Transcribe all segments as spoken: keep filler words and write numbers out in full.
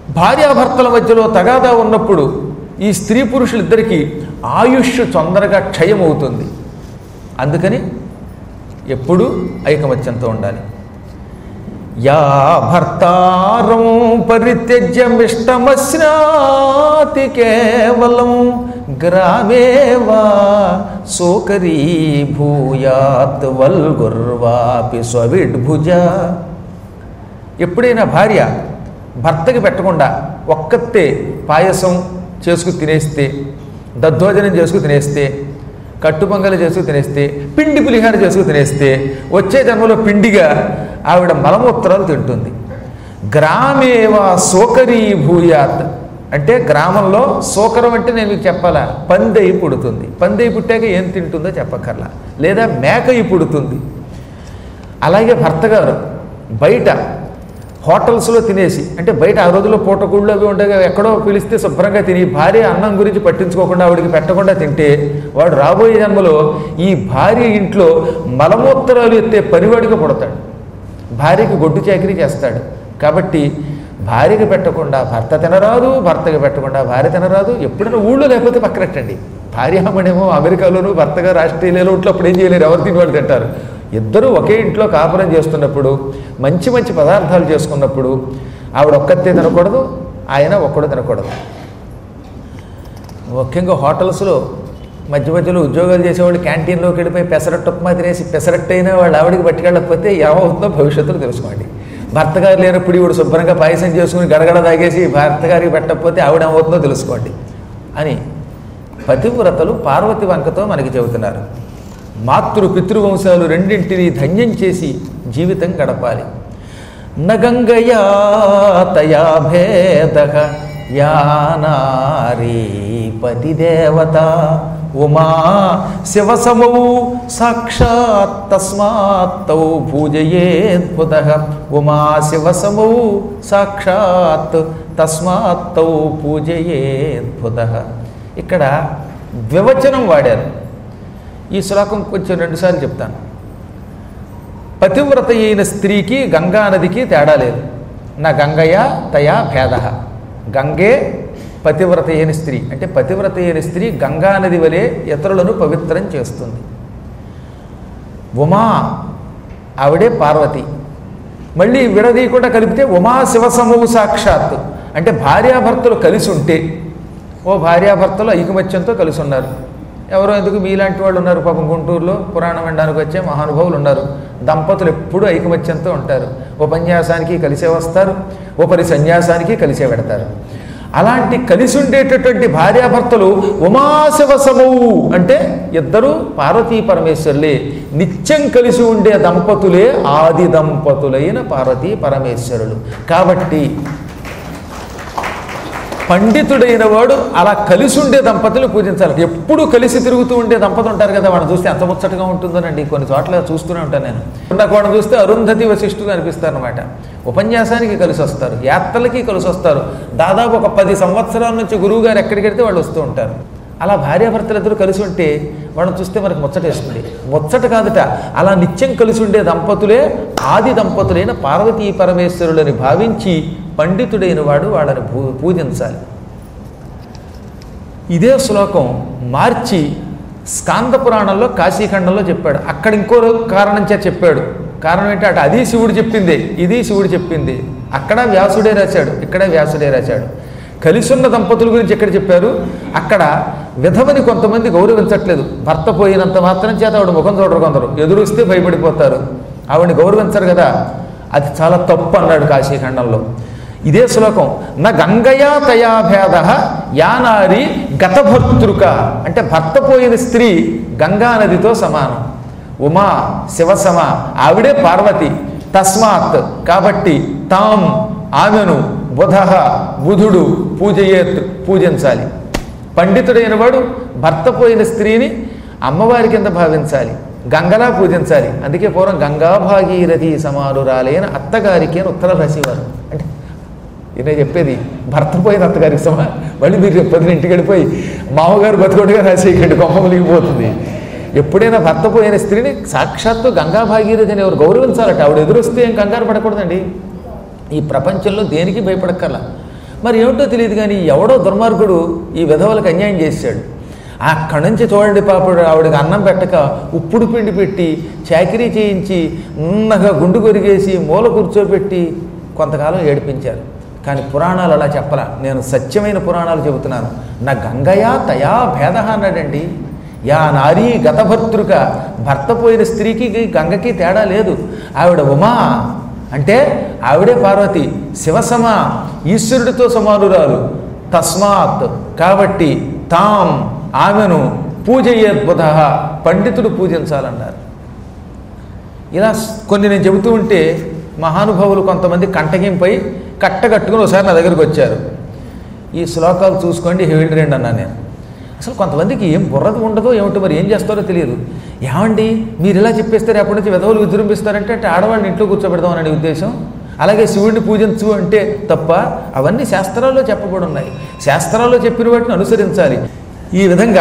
భార్యాభర్తల మధ్యలో తగాదా ఉన్నప్పుడు ఈ స్త్రీ పురుషులిద్దరికీ ఆయుష్ తొందరగా క్షయమవుతుంది. అందుకని ఎప్పుడూ ఐకమత్యంతో ఉండాలి. యా భర్తారం పరిత్యజ్యమిష్టమశ్నాతి కేవలం గ్రామేవా సోకరీ భూయాత్ వల్గుర్వాపి స్వవిడ్భుజ. ఎప్పుడైనా భార్య భర్తకి పెట్టకుండా ఒక్కతే పాయసం చేసుకు తినేస్తే, దద్దోజనం చేసుకు తినేస్తే, కట్టుపొంగలు చేసుకు తినేస్తే, పిండి పులిహార చేసుకు తినేస్తే వచ్చే జన్మలో పిండిగా ఆవిడ మలమూత్రాలు తింటుంది. గ్రామేవా సోకరీ భూయాత్ అంటే గ్రామంలో సోకరం అంటే నేను మీకు చెప్పాలా, పందెయి పుడుతుంది. పందెయి పుట్టాక ఏం తింటుందో చెప్పక్కర్లా, లేదా మేకయి పుడుతుంది. అలాగే భర్త గారు బయట హోటల్స్లో తినేసి, అంటే బయట ఆ రోజుల్లో పూటకూళ్ళు అవి ఉండగా ఎక్కడో పిలిస్తే శుభ్రంగా తిని భార్య అన్నం గురించి పట్టించుకోకుండా ఆవిడికి పెట్టకుండా తింటే వాడు రాబోయే జన్మలో ఈ భార్య ఇంట్లో మలమూత్రాలు ఎత్తే పనివాడిగా పుడతాడు, భార్యకి గొడ్డు చాకరీ చేస్తాడు. కాబట్టి భార్యకి పెట్టకుండా భర్త తినరాదు, భర్తకి పెట్టకుండా భార్య తినరాదు. ఎప్పుడైనా ఊళ్ళో లేకపోతే పక్కనట్టండి. భార్యామణేమో అమెరికాలోనూ భర్తగా ఆస్ట్రేలియాలో ఉంట్లో అప్పుడు ఏం చేయలేరు, ఎవరు తిని వాళ్ళు తింటారు. ఇద్దరూ ఒకే ఇంట్లో కాపురం చేస్తున్నప్పుడు మంచి మంచి పదార్థాలు చేసుకున్నప్పుడు ఆవిడ ఒక్కతే తినకూడదు, ఆయన ఒక్కడు తినకూడదు. ముఖ్యంగా హోటల్స్లో మధ్య మధ్యలో ఉద్యోగాలు చేసేవాళ్ళు క్యాంటీన్లోకి వెళ్ళిపోయి పెసరట్టు ఉప్మా తినేసి పెసరట్టు అయినా వాళ్ళు ఆవిడికి పట్టుకెళ్ళకపోతే ఏమవుతుందో భవిష్యత్తులో తెలుసుకోండి. భర్త గారు లేనప్పుడు ఈవిడ శుభ్రంగా పాయసం చేసుకుని గడగడ తాగేసి భర్త గారికి పెట్టకపోతే ఆవిడ ఏమవుతుందో తెలుసుకోండి అని పతివ్రతలు పార్వతి వంకతో మనకి చెబుతున్నారు. మాతృ పితృవంశాలు రెండింటినీ ధన్యం చేసి జీవితం గడపాలి. నగంగయా తయా భేదః యా నారీ పతిదేవత ఉమా శివసమౌ సాక్షాత్ తస్మాత్తౌ పూజయేద్బుధః. ఉమా శివసమౌ సాక్షాత్ తస్మాత్తౌ పూజయేద్బుధః. ఇక్కడ ద్వివచనం వాడారు. ఈ శ్లోకం కొంచెం రెండుసార్లు చెప్తాను. పతివ్రత అయిన స్త్రీకి గంగానదికి తేడా లేదు. నా గంగయ తయా భేద. గంగే పతివ్రత అయిన స్త్రీ అంటే పతివ్రత అయిన స్త్రీ గంగానది వలె ఇతరులను పవిత్రం చేస్తుంది. ఉమా ఆవిడే పార్వతి. మళ్ళీ విడదీయకుండా కలిపితే ఉమా శివసమవు సాక్షాత్ అంటే భార్యాభర్తలు కలిసి ఉంటే, ఓ భార్యాభర్తలు ఐకమత్యంతో కలిసి ఉన్నారు. ఎవరో ఎందుకు మీలాంటి వాళ్ళు ఉన్నారు పాపం గుంటూరులో పురాణం వినడానికి వచ్చే మహానుభావులు ఉన్నారు. దంపతులు ఎప్పుడూ ఐకమత్యంతో ఉంటారు. ఉపన్యాసానికి కలిసే వస్తారు, ఉపరి సన్యాసానికి కలిసే పెడతారు. అలాంటి కలిసి ఉండేటటువంటి భార్యాభర్తలు ఉమాశివసమవు అంటే ఇద్దరు పార్వతీ పరమేశ్వరులే. నిత్యం కలిసి ఉండే దంపతులే ఆది దంపతులైన పార్వతీ పరమేశ్వరులు. కాబట్టి పండితుడైన వాడు అలా కలిసి ఉండే దంపతులు పూజించాలి. ఎప్పుడు కలిసి తిరుగుతూ ఉండే దంపతులు ఉంటారు కదా, వాడిని చూస్తే ఎంత ముచ్చటగా ఉంటుందోనండి. కొన్ని చోట్ల చూస్తూనే ఉంటాను నేను. నాకు వాడిని చూస్తే అరుంధతి వశిష్ఠులు అనిపిస్తారు అనమాట. ఉపన్యాసానికి కలిసి వస్తారు, యాత్రలకి కలిసి వస్తారు. దాదాపు ఒక పది సంవత్సరాల నుంచి గురువు గారు ఎక్కడికి వెళ్తే వాళ్ళు వస్తూ ఉంటారు. అలా భార్యాభర్తలు ఇద్దరు కలిసి ఉంటే వాళ్ళని చూస్తే మనకు ముచ్చటేస్తుంది. ముచ్చట కాదుట, అలా నిత్యం కలిసి ఉండే దంపతులే ఆది దంపతులైన పార్వతీ పరమేశ్వరులని భావించి పండితుడైన వాడు వాళ్ళని పూ పూజించాలి. ఇదే శ్లోకం మార్చి స్కాంద పురాణంలో కాశీఖండంలో చెప్పాడు. అక్కడ ఇంకో కారణం చే చెప్పాడు. కారణం ఏంటి అంటే అది శివుడు చెప్పిందే, ఇది శివుడు చెప్పింది. అక్కడ వ్యాసుడే రాశాడు, ఇక్కడ వ్యాసుడే రాశాడు. కలిసున్న దంపతుల గురించి ఎక్కడ చెప్పారు, అక్కడ విధవని కొంతమంది గౌరవించట్లేదు. భర్త పోయినంత మాత్రం చేత ఆవిడ ముఖం చూడరు, కొందరు ఎదురుస్తే భయపడిపోతారు, ఆవిడని గౌరవించరు కదా, అది చాలా తప్పు అన్నాడు కాశీఖండంలో. ఇదే శ్లోకం నా గంగయా తయా భేద యానారి గతభర్తృక అంటే భర్త పోయిన స్త్రీ గంగానదితో సమానం. ఉమా శివసమ ఆవిడే పార్వతి. తస్మాత్ కాబట్టి తాం ఆమెను బుధ బుధుడు పూజయేత్ పూజించాలి. పండితుడైన వాడు భర్త పోయిన స్త్రీని అమ్మవారి కింద భావించాలి, గంగలా పూజించాలి. అందుకే పూర్వం గంగా భాగీరథి సమానురాలైన అత్తగారికి అని ఉత్తరాలు రాసేవారు. అంటే ఈయన చెప్పేది భర్త పోయిన అత్తగారికి సమా, మళ్ళీ మీరు పొద్దున ఇంటికి వెళ్ళిపోయి మామగారు బతుకోడుగా రాసేయకండి, కొమ్మ ములిగిపోతుంది. ఎప్పుడైనా భర్త పోయిన స్త్రీని సాక్షాత్తు గంగా భాగీరథి అని ఎవరు గౌరవించాలట. ఆవిడ ఎదురొస్తే ఏం కంగారు పడకూడదండి. ఈ ప్రపంచంలో దేనికి భయపడక్కర్లా. మరి ఏమిటో తెలియదు కానీ ఎవడో దుర్మార్గుడు ఈ విధవలకు అన్యాయం చేశాడు. అక్కడి నుంచి చూడండి పాపడు ఆవిడకి అన్నం పెట్టక ఉప్పుడు పిండి పెట్టి చాకిరీ చేయించి ఉన్నగా గుండు కొరిగేసి మూల కూర్చోబెట్టి కొంతకాలం ఏడిపించారు. కానీ పురాణాలు అలా చెప్పలా, నేను సత్యమైన పురాణాలు చెబుతున్నాను. నా గంగయా తయా భేద అన్నాడండి. యా నారీ గతభర్తృక, భర్త పోయిన స్త్రీకి గంగకి తేడా లేదు. ఆవిడ ఉమా అంటే ఆవిడే పార్వతి, శివసమా ఈశ్వరుడితో సమానురాలు. తస్మాత్ కాబట్టి తాం ఆమెను పూజయేద్బుధ, పండితుడు పూజించాలన్నారు. ఇలా కొన్ని నేను చెబుతూ ఉంటే మహానుభావులు కొంతమంది కంటగింపై కట్టగట్టుకుని ఒకసారి నా దగ్గరికి వచ్చారు. ఈ శ్లోకాలు చూసుకోండి వెళ్ళి రండి అన్నా నేను. అసలు కొంతమందికి ఏం బుర్రది ఉండదో ఏమిటో, మరి ఏం చేస్తారో తెలియదు. ఏమండి మీరు ఇలా చెప్పేస్తారు అప్పటి నుంచి విధవులు విజృంభిస్తారంటే అంటే ఆడవాళ్ళని ఇంట్లో కూర్చోబెడదామనే ఉద్దేశం. అలాగే శివుడిని పూజించు అంటే తప్ప, అవన్నీ శాస్త్రాల్లో చెప్పబడి ఉన్నాయి. శాస్త్రాల్లో చెప్పిన వాటిని అనుసరించాలి. ఈ విధంగా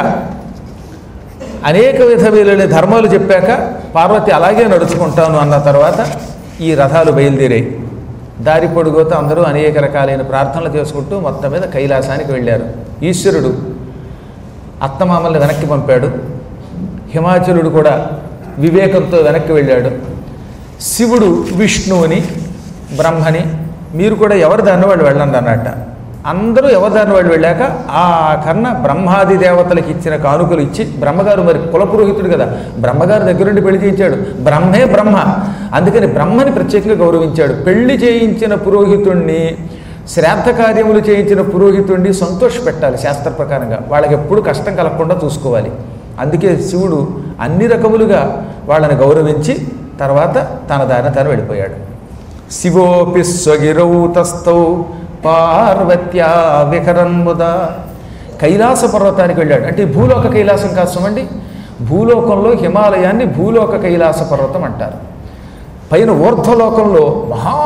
అనేక విధమైన ధర్మాలు చెప్పాక పార్వతి అలాగే నడుచుకుంటాను అన్న తర్వాత ఈ రథాలు బయలుదేరాయి. దారి పొడుగుతో అందరూ అనేక రకాలైన ప్రార్థనలు చేసుకుంటూ మొత్తం మీద కైలాసానికి వెళ్ళారు. ఈశ్వరుడు అత్తమామల్ని వెనక్కి పంపాడు. హిమాచలుడు కూడా వివేకంతో వెనక్కి వెళ్ళాడు. శివుడు విష్ణువుని బ్రహ్మని మీరు కూడా ఎవరి దాన్ని వాళ్ళు వెళ్ళండి అన్నట్ట. అందరూ ఎవరి దాన్ని వాళ్ళు వెళ్ళాక ఆ కన్నా బ్రహ్మాది దేవతలకు ఇచ్చిన కానుకలు ఇచ్చి, బ్రహ్మగారు మరి కులపురోహితుడు కదా, బ్రహ్మగారు దగ్గర నుండి పెళ్లి చేయించాడు. బ్రహ్మే బ్రహ్మ, అందుకని బ్రహ్మని ప్రత్యేకంగా గౌరవించాడు. పెళ్లి చేయించిన పురోహితుణ్ణి, శ్రాద్ధ కార్యములు చేయించిన పురోహితుణ్ణి సంతోష పెట్టాలి శాస్త్ర ప్రకారంగా. వాళ్ళకి ఎప్పుడు కష్టం కలగకుండా చూసుకోవాలి. అందుకే శివుడు అన్ని రకములుగా వాళ్ళని గౌరవించి తర్వాత తన దారిన తను వెళ్ళిపోయాడు. శివోపి స్వగిరౌ తస్థౌ పార్వత్యా వికరన్ముద. కైలాస పర్వతానికి వెళ్ళాడు. అంటే భూలోక కైలాసం కాసమండి. భూలోకంలో హిమాలయాన్ని భూలోక కైలాస పర్వతం అంటారు. పైన ఊర్ధ్వలోకంలో మహా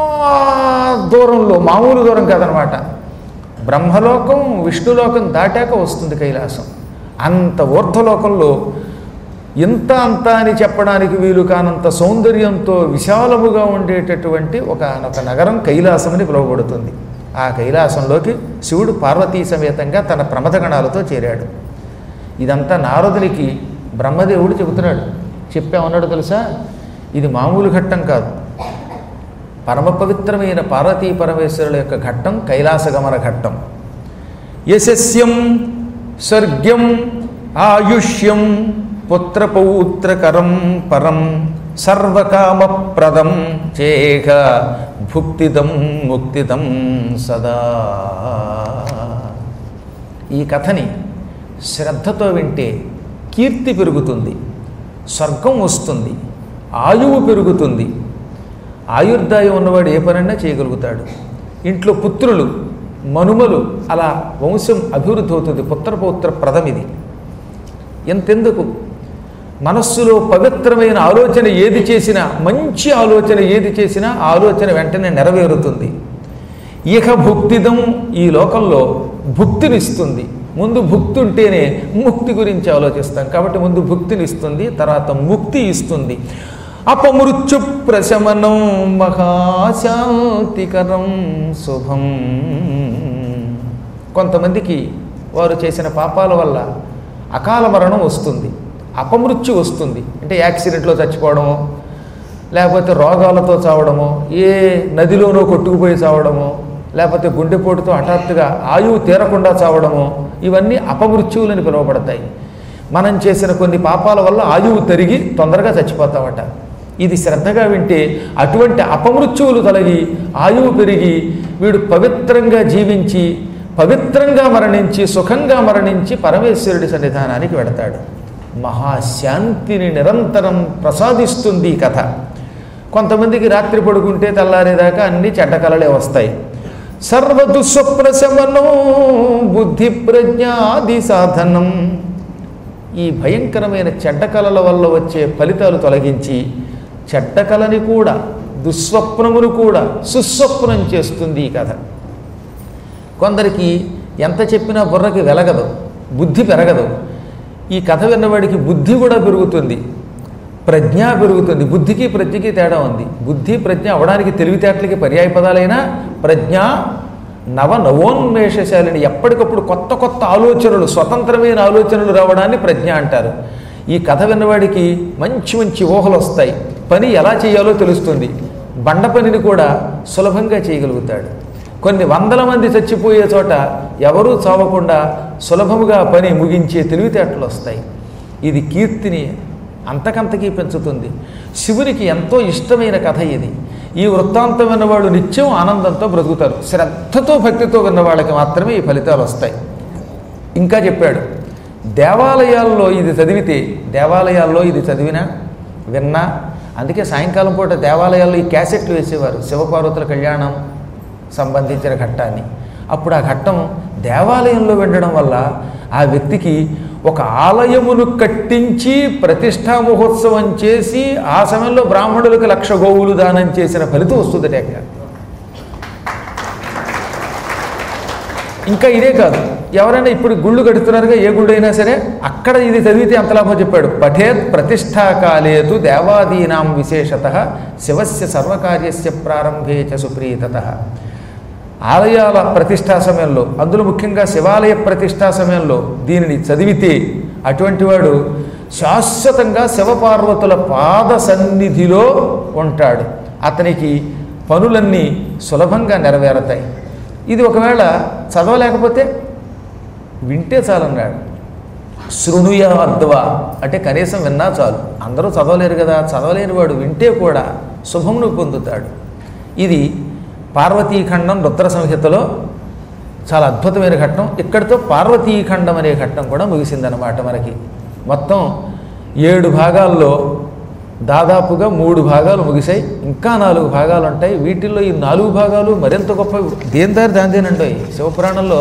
దూరంలో, మామూలు దూరం కాదనమాట, బ్రహ్మలోకం విష్ణులోకం దాటాక వస్తుంది కైలాసం. అంత ఊర్ధ్వలోకంలో ఇంత అంత అని చెప్పడానికి వీలు కానంత సౌందర్యంతో విశాలముగా ఉండేటటువంటి ఒక ఒక నగరం కైలాసం అని పిలువబడుతుంది. ఆ కైలాసంలోకి శివుడు పార్వతీ సమేతంగా తన ప్రమథగణాలతో చేరాడు. ఇదంతా నారదునికి బ్రహ్మదేవుడు చెబుతున్నాడు. చెప్పామన్నాడు తెలుసా, ఇది మామూలు ఘట్టం కాదు, పరమ పవిత్రమైన పార్వతీ పరమేశ్వరుల యొక్క ఘట్టం, కైలాసగమన ఘట్టం. యశస్యం స్వర్గ్యం ఆయుష్యం పుత్రపౌత్రకరం పరం సర్వకామప్రదం చేక భుక్తిదం ముక్తిదం సదా. ఈ కథని శ్రద్ధతో వింటే కీర్తి పెరుగుతుంది, స్వర్గం వస్తుంది, ఆయువు పెరుగుతుంది. ఆయుర్దాయం ఉన్నవాడు ఏ పనైనా చేయగలుగుతాడు. ఇంట్లో పుత్రులు మనుమలు, అలా వంశం అభివృద్ధి అవుతుంది. పుత్రపౌత్ర ప్రదం ఇది. ఎంతెందుకు, మనస్సులో పవిత్రమైన ఆలోచన ఏది చేసినా, మంచి ఆలోచన ఏది చేసినా ఆలోచన వెంటనే నెరవేరుతుంది. ఇహ భుక్తిదం, ఈ లోకంలో భుక్తినిస్తుంది. ముందు భుక్తి ఉంటేనే ముక్తి గురించి ఆలోచిస్తాం కాబట్టి ముందు భుక్తినిస్తుంది, తర్వాత ముక్తి ఇస్తుంది. అపమృత్యు ప్రశమనం మహాశాంతికరం శుభం. కొంతమందికి వారు చేసిన పాపాల వల్ల అకాల మరణం వస్తుంది, అపమృత్యు వస్తుంది. అంటే యాక్సిడెంట్లో చచ్చిపోవడమో, లేకపోతే రోగాలతో చావడమో, ఏ నదిలోనో కొట్టుకుపోయి చావడమో, లేకపోతే గుండెపోటుతో హఠాత్తుగా ఆయువు తీరకుండా చావడమో, ఇవన్నీ అపమృత్యువులని పిలువబడతాయి. మనం చేసిన కొన్ని పాపాల వల్ల ఆయువు తరిగి తొందరగా చచ్చిపోతామట. ఇది శ్రద్ధగా వింటే అటువంటి అపమృత్యువులు తొలగి ఆయువు పెరిగి వీడు పవిత్రంగా జీవించి పవిత్రంగా మరణించి సుఖంగా మరణించి పరమేశ్వరుడి సన్నిధానానికి వెడతాడు. మహాశాంతిని నిరంతరం ప్రసాదిస్తుంది ఈ కథ. కొంతమందికి రాత్రి పడుకుంటే తెల్లారేదాకా అన్ని చెడ్డ కలలే వస్తాయి. సర్వదుస్వప్నశమనం బుద్ధి ప్రజ్ఞాది సాధనం. ఈ భయంకరమైన చెడ్డ కళల వల్ల వచ్చే ఫలితాలు తొలగించి చెడ్డ కళని కూడా, దుస్వప్నమును కూడా సుస్వప్నం చేస్తుంది ఈ కథ. కొందరికి ఎంత చెప్పినా బుర్రకి వెలగదు, బుద్ధి పెరగదు. ఈ కథ విన్నవాడికి బుద్ధి కూడా పెరుగుతుంది, ప్రజ్ఞ పెరుగుతుంది. బుద్ధికి ప్రజ్ఞకి తేడా ఉంది. బుద్ధి ప్రజ్ఞ అవడానికి తెలివితేటలకి పర్యాయ పదాలైనా ప్రజ్ఞ నవ నవోన్మేషశాలిని, ఎప్పటికప్పుడు కొత్త కొత్త ఆలోచనలు, స్వతంత్రమైన ఆలోచనలు రావడాన్ని ప్రజ్ఞ అంటారు. ఈ కథ విన్నవాడికి మంచి మంచి ఊహలు వస్తాయి, పని ఎలా చేయాలో తెలుస్తుంది, బండ పనిని కూడా సులభంగా చేయగలుగుతాడు. కొన్ని వందల మంది చచ్చిపోయే చోట ఎవరూ చావకుండా సులభముగా పని ముగించే తెలివితేటలు వస్తాయి. ఇది కీర్తిని అంతకంతకీ పెంచుతుంది. శివునికి ఎంతో ఇష్టమైన కథ ఇది. ఈ వృత్తాంతం విన్నవాళ్ళు నిత్యం ఆనందంతో బ్రతుకుతారు. శ్రద్ధతో భక్తితో విన్న వాళ్ళకి మాత్రమే ఈ ఫలితాలు వస్తాయి. ఇంకా చెప్పాడు, దేవాలయాల్లో ఇది చదివితే, దేవాలయాల్లో ఇది చదివినా విన్నా, అందుకే సాయంకాలం పూట దేవాలయాల్లో ఈ క్యాసెట్లు వేసేవారు శివపార్వతుల కళ్యాణం సంబంధించిన ఘట్టాన్ని. అప్పుడు ఆ ఘట్టం దేవాలయంలో వినడం వల్ల ఆ వ్యక్తికి ఒక ఆలయమును కట్టించి ప్రతిష్టా మహోత్సవం చేసి ఆ సమయంలో బ్రాహ్మణులకు లక్ష గోవులు దానం చేసిన ఫలితం వస్తుందట. ఇంకా ఇదే కాదు, ఎవరైనా ఇప్పుడు గుళ్ళు కడుతున్నారుగా, ఏ గుళ్ళు అయినా సరే, అక్కడ ఇది చదివితే ఎంత లాభం చెప్పాడు. పఠేత్ ప్రతిష్టాకాలేతు దేవాదీనాం విశేషతః శివస్య సర్వకార్యస్య ప్రారంభే చ సుప్రీతతః. ఆలయాల ప్రతిష్టా సమయంలో, అందులో ముఖ్యంగా శివాలయ ప్రతిష్టా సమయంలో దీనిని చదివితే అటువంటి వాడు శాశ్వతంగా శివపార్వతుల పాద సన్నిధిలో ఉంటాడు. అతనికి పనులన్నీ సులభంగా నెరవేరతాయి. ఇది ఒకవేళ చదవలేకపోతే వింటే చాలన్నాడు. శృణుయాద్వా అంటే కనీసం విన్నా చాలు. అందరూ చదవలేరు కదా, చదవలేని వాడు వింటే కూడా శుభమును పొందుతాడు. ఇది పార్వతీఖండం రుద్ర సంహితలో చాలా అద్భుతమైన ఘట్టం. ఇక్కడితో పార్వతీఖండం అనే ఘట్టం కూడా ముగిసిందనమాట. మనకి మొత్తం ఏడు భాగాల్లో దాదాపుగా మూడు భాగాలు ముగిశాయి. ఇంకా నాలుగు భాగాలు ఉంటాయి. వీటిల్లో ఈ నాలుగు భాగాలు మరింత గొప్ప, దేని దారి దాందేనండి. శివపురాణంలో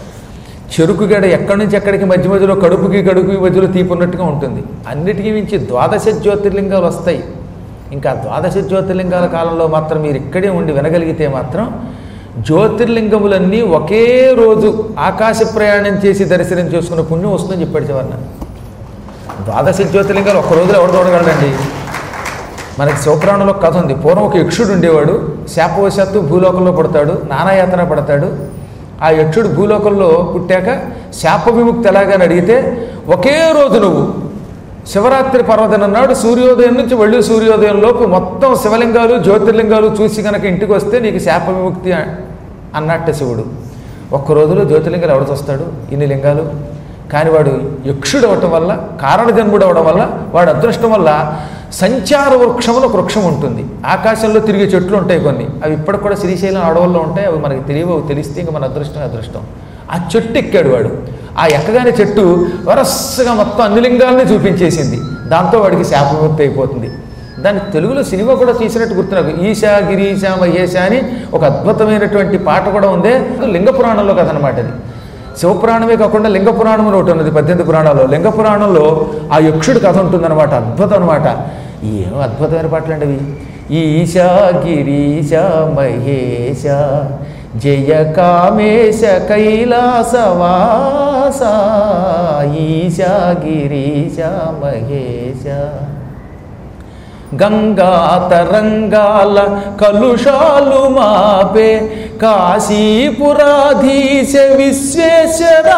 చెరుకు గడ ఎక్కడి నుంచి ఎక్కడికి మధ్య మధ్యలో కడుపుకి కడుపుకి మధ్యలో తీపున్నట్టుగా ఉంటుంది. అన్నిటికీ మించి ద్వాదశ జ్యోతిర్లింగాలు వస్తాయి. ఇంకా ద్వాదశ జ్యోతిర్లింగాల కాలంలో మాత్రం మీరు ఇక్కడే ఉండి వినగలిగితే మాత్రం జ్యోతిర్లింగములన్నీ ఒకే రోజు ఆకాశ ప్రయాణం చేసి దర్శనం చేసుకున్న పుణ్యం వస్తుందని చెప్పాడు చివరన. ద్వాదశ జ్యోతిర్లింగాలు ఒక్క రోజులో ఎవరు చూడగలడండి. మనకి శివపురాణంలో కథ ఉంది. పూర్వం ఒక యక్షుడు ఉండేవాడు. శాపవశాత్తు భూలోకంలో పడతాడు, నానాయాతన పడతాడు. ఆ యక్షుడు భూలోకంలో పుట్టాక శాప విముక్తి ఎలాగని అడిగితే, ఒకే రోజు నువ్వు శివరాత్రి పర్వదినం నాడు సూర్యోదయం నుంచి మళ్ళీ సూర్యోదయం లోపు మొత్తం శివలింగాలు జ్యోతిర్లింగాలు చూసి కనుక ఇంటికి వస్తే నీకు శాప విముక్తి అన్నట్టు శివుడు. ఒక్క రోజులో జ్యోతిర్లింగాలు ఎవడు చూస్తాడు ఇన్ని లింగాలు? కానీ వాడు యక్షుడు అవటం వల్ల, కారణజన్ముడు అవడం వల్ల, వాడు అదృష్టం వల్ల సంచార వృక్షములు ఒక వృక్షం ఉంటుంది. ఆకాశంలో తిరిగే చెట్లు ఉంటాయి కొన్ని, అవి ఇప్పటికి కూడా శ్రీశైలం అడవుల్లో ఉంటాయి. అవి మనకి తెలియవు, తెలిస్తే ఇంకా మన అదృష్టం అదృష్టం. ఆ చెట్టు ఎక్కాడు వాడు. ఆ ఎక్కగానే చెట్టు వరసగా మొత్తం అన్ని లింగాలని చూపించేసింది. దాంతో వాడికి శాప విముక్తి అయిపోతుంది. దాన్ని తెలుగులో సినిమా కూడా తీసినట్టు గుర్తు నాకు. ఈశా గిరీశా మహేశ అని ఒక అద్భుతమైనటువంటి పాట కూడా ఉంది. లింగ పురాణంలో కథ అనమాట అది. శివపురాణమే కాకుండా లింగ పురాణం అని ఒకటి ఉన్నది పద్దెనిమిది పురాణాల్లో. లింగ పురాణంలో ఆ యక్షుడు కథ ఉంటుందన్నమాట. అద్భుతం అనమాట. ఏం అద్భుతమైన పాటలు అండి అవి. ఈశా గిరీశ మహేశ జయ కామేశ కైలాసవాస ఈశా గిరీశ మహేశ గంగా తరంగాల కలుషాలు మాపే కాశీపురాధీశ విశ్వేశ్వరా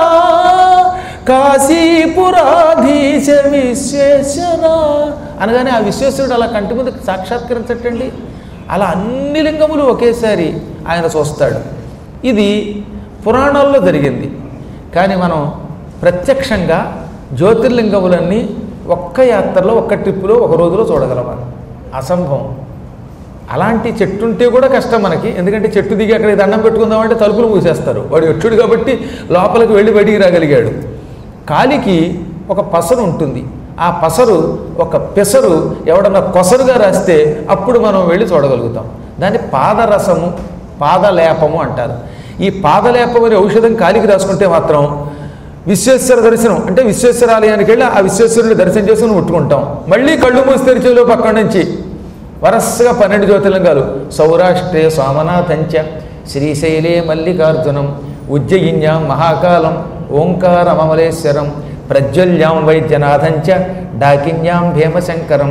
కాశీపురాధీశ విశ్వేశ్వరా అనగానే ఆ విశ్వేశ్వరుడు అలా కంటి ముందు సాక్షాత్కరించటండి. అలా అన్ని లింగములు ఒకేసారి ఆయన చూస్తాడు. ఇది పురాణాల్లో జరిగింది. కానీ మనం ప్రత్యక్షంగా జ్యోతిర్లింగములన్నీ ఒక్క యాత్రలో, ఒక్క ట్రిప్పులో, ఒక రోజులో చూడగలమా? అసంభవం. అలాంటి చెట్టు ఉంటే కూడా కష్టం మనకి. ఎందుకంటే చెట్టు దిగి అక్కడికి దండం పెట్టుకుందామంటే తలుపులు మూసేస్తారు. వాడు యక్షుడు కాబట్టి లోపలికి వెళ్ళి బయటికి రాగలిగాడు. కాలికి ఒక పసరు ఉంటుంది. ఆ పసరు ఒక పెసరు ఎవడన్నా కొసరుగా రాస్తే అప్పుడు మనం వెళ్ళి చూడగలుగుతాం. దాన్ని పాదరసము, పాదలేపము అంటారు. ఈ పాదలేపం అనే ఔషధం కాలికి రాసుకుంటే మాత్రం విశ్వేశ్వర దర్శనం అంటే విశ్వేశ్వరాలయానికి వెళ్ళి ఆ విశ్వేశ్వరుని దర్శనం చేసుకుని ముట్టుకుంటాం. మళ్ళీ కళ్ళు మూసి తెరిచేలో పక్కన నుంచి వరసగా పన్నెండు జ్యోతిర్లింగాలు. సౌరాష్ట్రే సోమనాథంచ శ్రీశైలే మల్లికార్జునం ఉజ్జయిన్యాం మహాకాలం ఓంకారమమలేశ్వరం ప్రజ్వల్యాం వైద్యనాథంచ డాకిన్యాం భీమశంకరం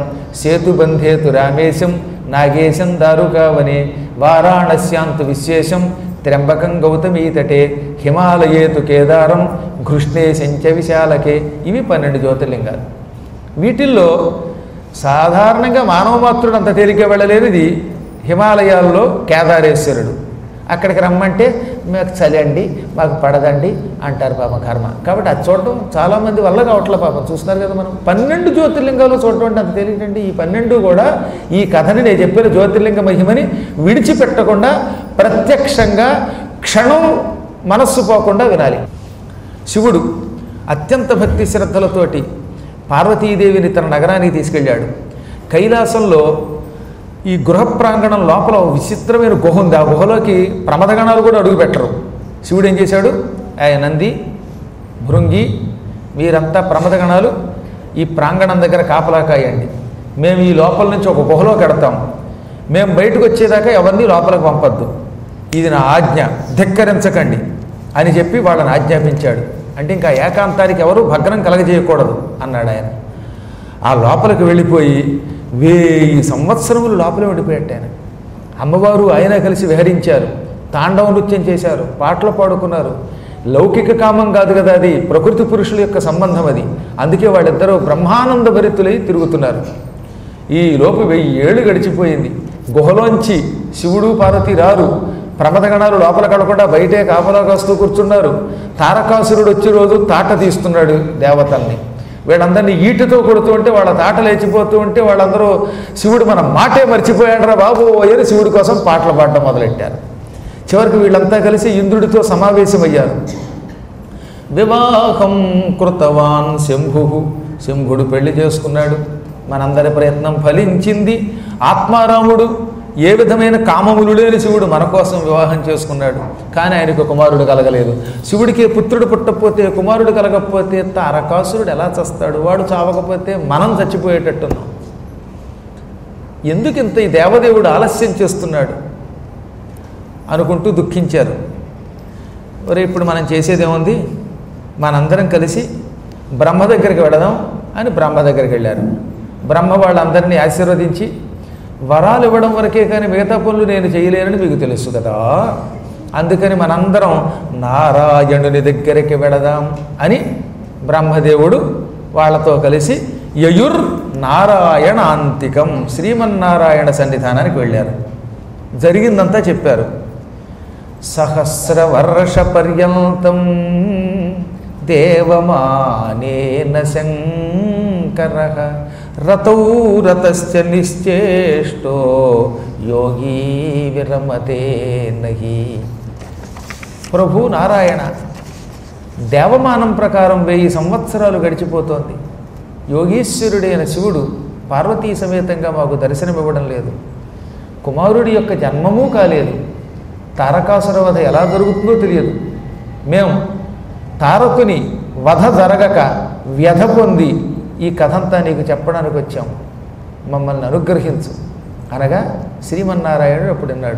సేతుబంధేతు రామేశం నాగేశం దారుకావనే వారాణస్యాంతు విశ్వేశం త్ర్యంబకం గౌతమీతటే హిమాలయేతు కేదారం ఘృష్ణే శంచ విశాలకే. ఇవి పన్నెండు జ్యోతిర్లింగాలు. వీటిల్లో సాధారణంగా మానవ మాతృడు అంత తేలిక వెళ్ళలేనిది హిమాలయాల్లో కేదారేశ్వరుడు. అక్కడికి రమ్మంటే మాకు చలండి, మాకు పడదండి అంటారు పాపం కర్మ. కాబట్టి అది చూడటం చాలామంది వల్ల కావట్లే పాపం. చూస్తున్నారు కదా మనం. పన్నెండు జ్యోతిర్లింగాలు చూడటం అంటే అంత తెలియటండి. ఈ పన్నెండు కూడా ఈ కథని నేను చెప్పిన జ్యోతిర్లింగ మహిమని విడిచిపెట్టకుండా ప్రత్యక్షంగా క్షణం మనస్సు పోకుండా వినాలి. శివుడు అత్యంత భక్తి శ్రద్ధలతోటి పార్వతీదేవిని తన నగరానికి తీసుకెళ్ళాడు. కైలాసంలో ఈ గృహ ప్రాంగణం లోపల విచిత్రమైన గుహ ఉంది. ఆ గుహలోకి ప్రమదగణాలు కూడా అడుగు పెట్టరు. శివుడు ఏం చేశాడు? ఆయన నంది, భృంగి, మీరంతా ప్రమదగణాలు ఈ ప్రాంగణం దగ్గర కాపలా కాయండి. మేము ఈ లోపల నుంచి ఒక గుహలో కడతాం. మేము బయటకు వచ్చేదాకా ఎవరిని లోపలికి పంపద్దు. ఇది నా ఆజ్ఞ, ధిక్కరించకండి అని చెప్పి వాళ్ళని ఆజ్ఞాపించాడు. అంటే ఇంకా ఏకాంతానికి ఎవరు భగ్నం కలగజేయకూడదు అన్నాడు ఆయన. ఆ లోపలికి వెళ్ళిపోయి వెయ్యి సంవత్సరములు లోపలే ఉండిపోయాడు ఆయన. అమ్మవారు ఆయన కలిసి విహరించారు, తాండవ నృత్యం చేశారు, పాటలు పాడుకున్నారు. లౌకిక కామం కాదు కదా, అది ప్రకృతి పురుషుల యొక్క సంబంధం అది. అందుకే వాళ్ళిద్దరూ బ్రహ్మానంద భరితులై తిరుగుతున్నారు. ఈ లోపు వెయ్యి ఏళ్ళు గడిచిపోయింది. గుహలోంచి శివుడు పార్వతి రారు. ప్రమదగణాలు లోపల కడకుండా బయటే కాపలా కాస్తూ కూర్చున్నారు. తారకాసురుడు వచ్చే రోజు తాట తీస్తున్నాడు దేవతల్ని. వీళ్ళందరినీ ఈటుతో కొడుతూ ఉంటే వాళ్ళ తాట లేచిపోతూ ఉంటే వాళ్ళందరూ శివుడు మన మాటే మర్చిపోయాడరా బాబు అని శివుడి కోసం పాటలు పాడడం మొదలెట్టారు. చివరికి వీళ్ళంతా కలిసి ఇంద్రుడితో సమావేశమయ్యారు. వివాహం కృతవాన్ శంభు, శంభుడు పెళ్లి చేసుకున్నాడు. మనందరి ప్రయత్నం ఫలించింది. ఆత్మారాముడు ఏ విధమైన కామములు లేని శివుడు మన కోసం వివాహం చేసుకున్నాడు. కానీ ఆయనకు కుమారుడు కలగలేదు. శివుడికి పుత్రుడు పుట్టకపోతే, కుమారుడు కలగకపోతే తారకాసురుడు ఎలా చస్తాడు? వాడు చావకపోతే మనం చచ్చిపోయేటట్టున్నాం. ఎందుకింత ఈ దేవదేవుడు ఆలస్యం చేస్తున్నాడు అనుకుంటూ దుఃఖించారు. మరి ఇప్పుడు మనం చేసేదేముంది? మనందరం కలిసి బ్రహ్మ దగ్గరికి వెళదాం అని బ్రహ్మ దగ్గరికి వెళ్ళారు. బ్రహ్మ వాళ్ళందరినీ ఆశీర్వదించి, వరాలు ఇవ్వడం వరకే కానీ మిగతా పనులు నేను చేయలేనని మీకు తెలుసు కదా, అందుకని మనందరం నారాయణుని దగ్గరికి వెళదాం అని బ్రహ్మదేవుడు వాళ్ళతో కలిసి యయుర్ నారాయణాంతికం శ్రీమన్నారాయణ సన్నిధానానికి వెళ్ళారు. జరిగిందంతా చెప్పారు. సహస్ర వర్ష పర్యంతం దేవమానేన శంకరః రతౌ రతశ్చ నిశ్చేష్టో యోగీ విరమతే నహి. ప్రభు నారాయణ, దేవమానం ప్రకారం వెయ్యి సంవత్సరాలు గడిచిపోతోంది. యోగీశ్వరుడైన శివుడు పార్వతీ సమేతంగా మాకు దర్శనమివ్వడం లేదు. కుమారుడి యొక్క జన్మమూ కాలేదు. తారకాసుర వధ ఎలా జరుగుతుందో తెలియదు. మేము తారకుని వధ జరగక వ్యధ పొంది ఈ కథంతా నీకు చెప్పడానికి వచ్చాం, మమ్మల్ని అనుగ్రహించు అనగా శ్రీమన్నారాయణుడు అప్పుడున్నాడు.